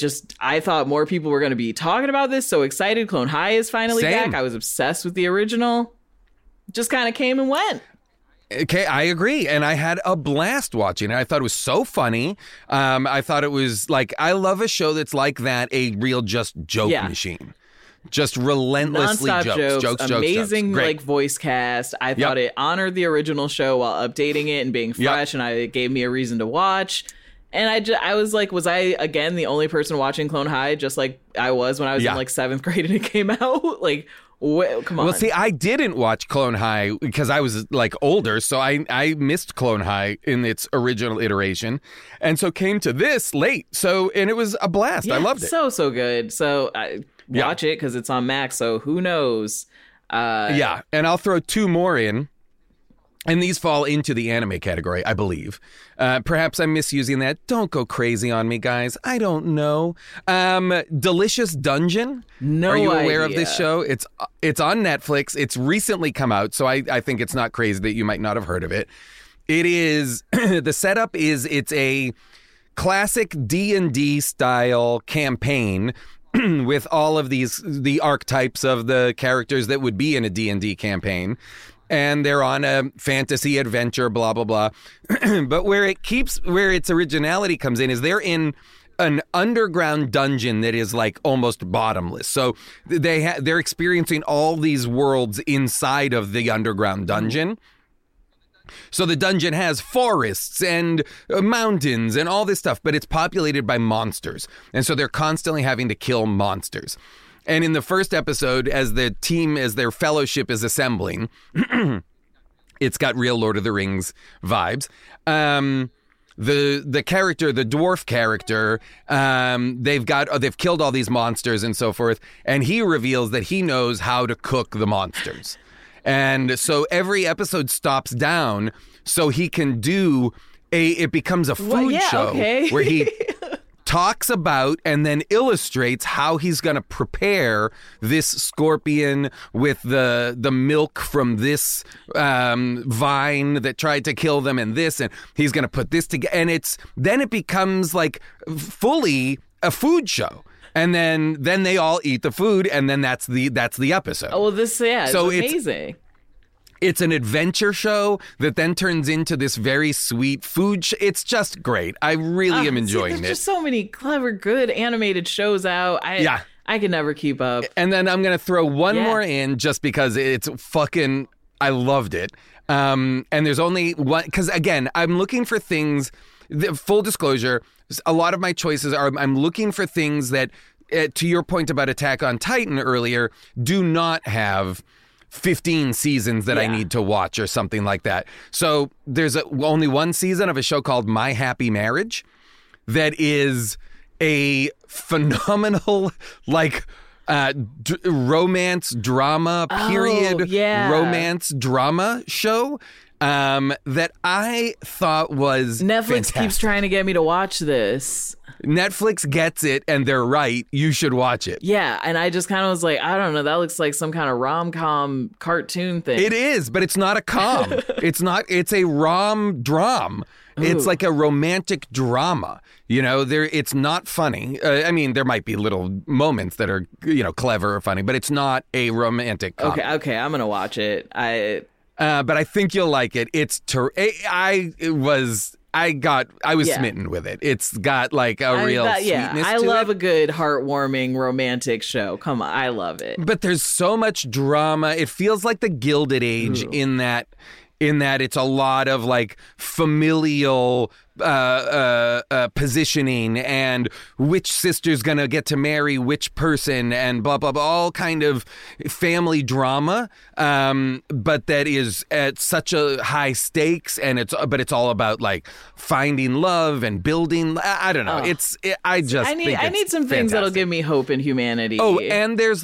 I thought more people were going to be talking about this. So excited. Clone High is finally back. I was obsessed with the original. Just kind of came and went. Okay, I agree. And I had a blast watching it. I thought it was so funny. I thought it was like, I love a show that's like that, a real just joke machine. Just relentlessly nonstop jokes, amazing jokes. Like voice cast. I thought it honored the original show while updating it and being fresh, and it gave me a reason to watch. And I was like, was I again the only person watching Clone High, just like I was when I was in like 7th grade and it came out? Like, come on. Well, see, I didn't watch Clone High because I was like older, so I missed Clone High in its original iteration, and so came to this late. And it was a blast. Yeah, I loved it. So good. So watch it because it's on Max. So who knows? And I'll throw 2 more in. And these fall into the anime category, I believe. Perhaps I'm misusing that. Don't go crazy on me, guys. I don't know. Delicious Dungeon. No Are you aware idea. of this show? It's on Netflix. It's recently come out, so I think it's not crazy that you might not have heard of it. It is, the setup is, it's a classic D&D style campaign with all of the archetypes of the characters that would be in a D&D campaign. And they're on a fantasy adventure, blah, blah, blah. But where its originality comes in is they're in an underground dungeon that is like almost bottomless. So they're experiencing all these worlds inside of the underground dungeon. So the dungeon has forests and mountains and all this stuff, but it's populated by monsters. And so they're constantly having to kill monsters. And in the first episode, as their fellowship is assembling, it's got real Lord of the Rings vibes. The character, the dwarf character, they've killed all these monsters and so forth, and he reveals that he knows how to cook the monsters. And so every episode stops down so he can it becomes a food show where he talks about and then illustrates how he's going to prepare this scorpion with the milk from this vine that tried to kill them and he's going to put this together. And then it becomes like fully a food show. And then they all eat the food, and then that's the episode. Oh, well, it's amazing. It's an adventure show that then turns into this very sweet food. It's just great. I really am enjoying it. There's just so many clever, good animated shows out. I can never keep up. And then I'm going to throw one more in just because it's fucking, I loved it. And there's only one, because again, I'm looking for things, full disclosure, a lot of my choices are, I'm looking for things that, to your point about Attack on Titan earlier, do not have 15 seasons that I need to watch or something like that. So there's only one season of a show called My Happy Marriage that is a phenomenal, like, romance drama, romance drama show that I thought was Netflix fantastic. Keeps trying to get me to watch this. Netflix gets it, and they're right. You should watch it. Yeah, and I just kind of was like, I don't know, that looks like some kind of rom-com cartoon thing. It is, but it's not a com. It's a rom-dram. It's like a romantic drama. You know, it's not funny. I mean, there might be little moments that are, clever or funny, but it's not a romantic comedy. Okay, I'm going to watch it. But I think you'll like it. I was smitten with it. It's got like a real sweetness to it. I love a good heartwarming romantic show. Come on, I love it. But there's so much drama. It feels like the Gilded Age in that in that it's a lot of like familial positioning and which sister's gonna get to marry which person and blah blah blah, all kind of family drama, but that is at such a high stakes, and it's all about like finding love and building. I don't know. I need some things that'll give me hope in humanity. Oh, and there's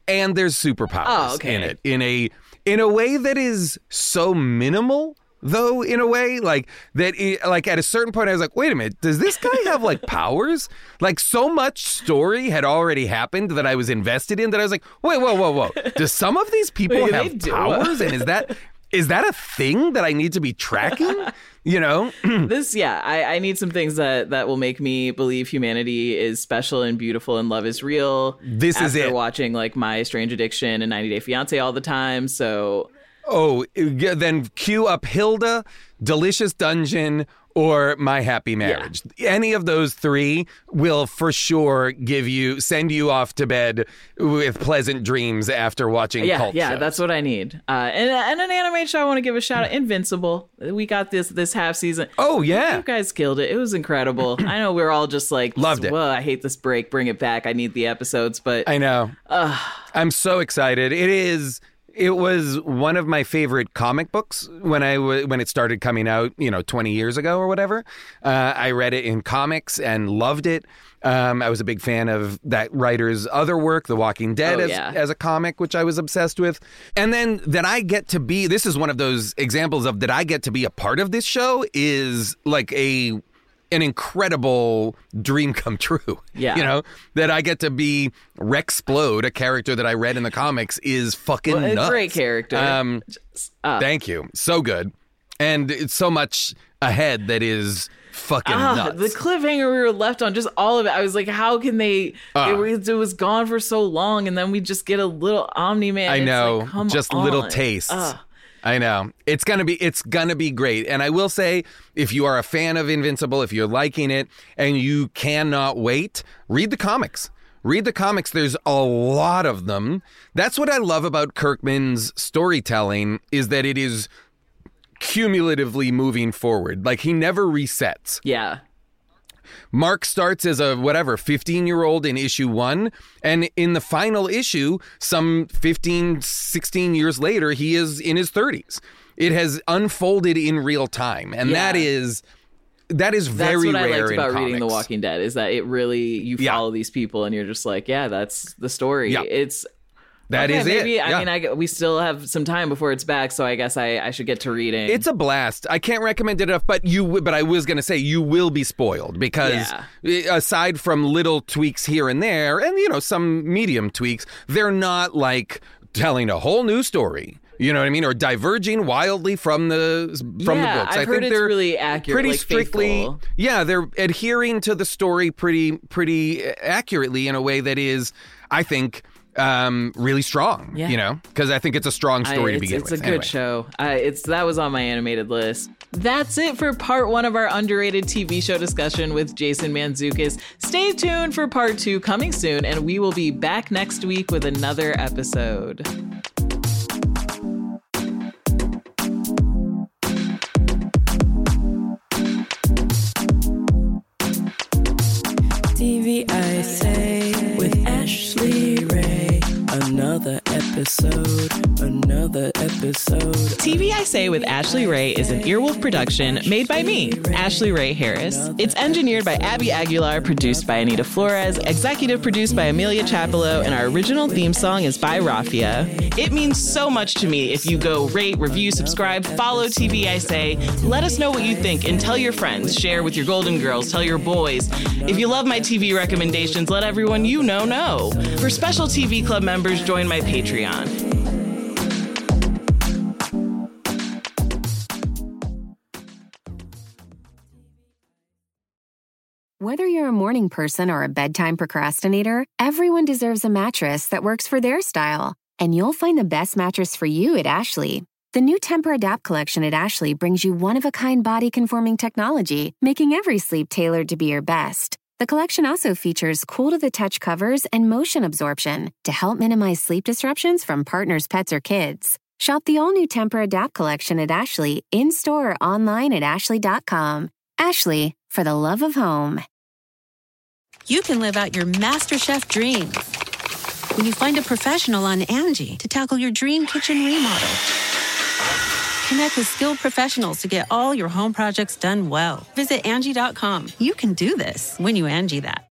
superpowers in it in a way that is so minimal. Though, in a way, like at a certain point, I was like, wait a minute, does this guy have like powers? Like, so much story had already happened that I was invested in that I was like, wait, whoa. Does some of these people have powers? And is that a thing that I need to be tracking? You know? I need some things that will make me believe humanity is special and beautiful and love is real. This is it. After watching like My Strange Addiction and 90 Day Fiancé all the time, so... Oh, then cue up Hilda, Delicious Dungeon, or My Happy Marriage. Yeah. Any of those three will for sure send you off to bed with pleasant dreams after watching cult shows. That's what I need. And an anime show I want to give a shout out, Invincible. We got this half season. Oh, yeah. You guys killed it. It was incredible. I know we're all just like, loved it. Well, I hate this break. Bring it back. I need the episodes, but... I know. I'm so excited. It was one of my favorite comic books when it started coming out, 20 years ago or whatever. I read it in comics and loved it. I was a big fan of that writer's other work, The Walking Dead, as a comic, which I was obsessed with. And then that I get to be, this is one of those examples of that I get to be a part of this show is like an incredible dream come true. Yeah. That I get to be Rexplode, a character that I read in the comics, is fucking nuts. Great character. Thank you. So good. And it's so much ahead that is fucking nuts. The cliffhanger we were left on, just all of it. I was like, how can they... It was gone for so long, and then we just get a little Omni-Man. I know. It's like, just little tastes. I know. It's gonna be great. And I will say, if you are a fan of Invincible, if you're liking it and you cannot wait, read the comics. Read the comics. There's a lot of them. That's what I love about Kirkman's storytelling, is that it is cumulatively moving forward. Like, he never resets. Yeah. Mark starts as a 15-year-old in issue 1, and in the final issue, some 15, 16 years later, he is in his 30s. It has unfolded in real time, and that is very rare in comics. That's what I liked about reading The Walking Dead, is that it really, you follow these people, and you're just like, that's the story. Yeah. That is maybe, it. I mean, we still have some time before it's back, so I guess I should get to reading. It's a blast. I can't recommend it enough, but I was going to say you will be spoiled because aside from little tweaks here and there, and some medium tweaks, they're not like telling a whole new story. You know what I mean? Or diverging wildly from the books. I think they're really accurate, pretty like strictly. Faithful. Yeah, they're adhering to the story pretty accurately in a way that is, I think, really strong. Yeah. Because I think it's a strong story to begin with. It's a good show. That was on my animated list. That's it for part 1 of our underrated TV show discussion with Jason Mantzoukas. Stay tuned for part 2 coming soon, and we will be back next week with another episode. TV I Say with Ashley Ray. Another episode. TV I Say with Ashley Ray is an Earwolf production made by me, Ashley Ray Harris. It's engineered by Abby Aguilar, produced by Anita Flores, executive produced by Amelia Chapello, and our original theme song is by Rafia. It means so much to me if you go rate, review, subscribe, follow TV I Say. Let us know what you think and tell your friends. Share with your Golden Girls, tell your boys. If you love my TV recommendations, let everyone you know. For special TV Club members, join my Patreon. Whether you're a morning person or a bedtime procrastinator, everyone deserves a mattress that works for their style. And you'll find the best mattress for you at Ashley. The new Temper-Adapt collection at Ashley brings you one-of-a-kind body-conforming technology, making every sleep tailored to be your best. The collection also features cool-to-the-touch covers and motion absorption to help minimize sleep disruptions from partners, pets, or kids. Shop the all-new Temper Adapt collection at Ashley, in-store or online at ashley.com. Ashley, for the love of home. You can live out your MasterChef dreams when you find a professional on Angie to tackle your dream kitchen remodel. Connect with skilled professionals to get all your home projects done well. Visit Angie.com. You can do this when you Angie that.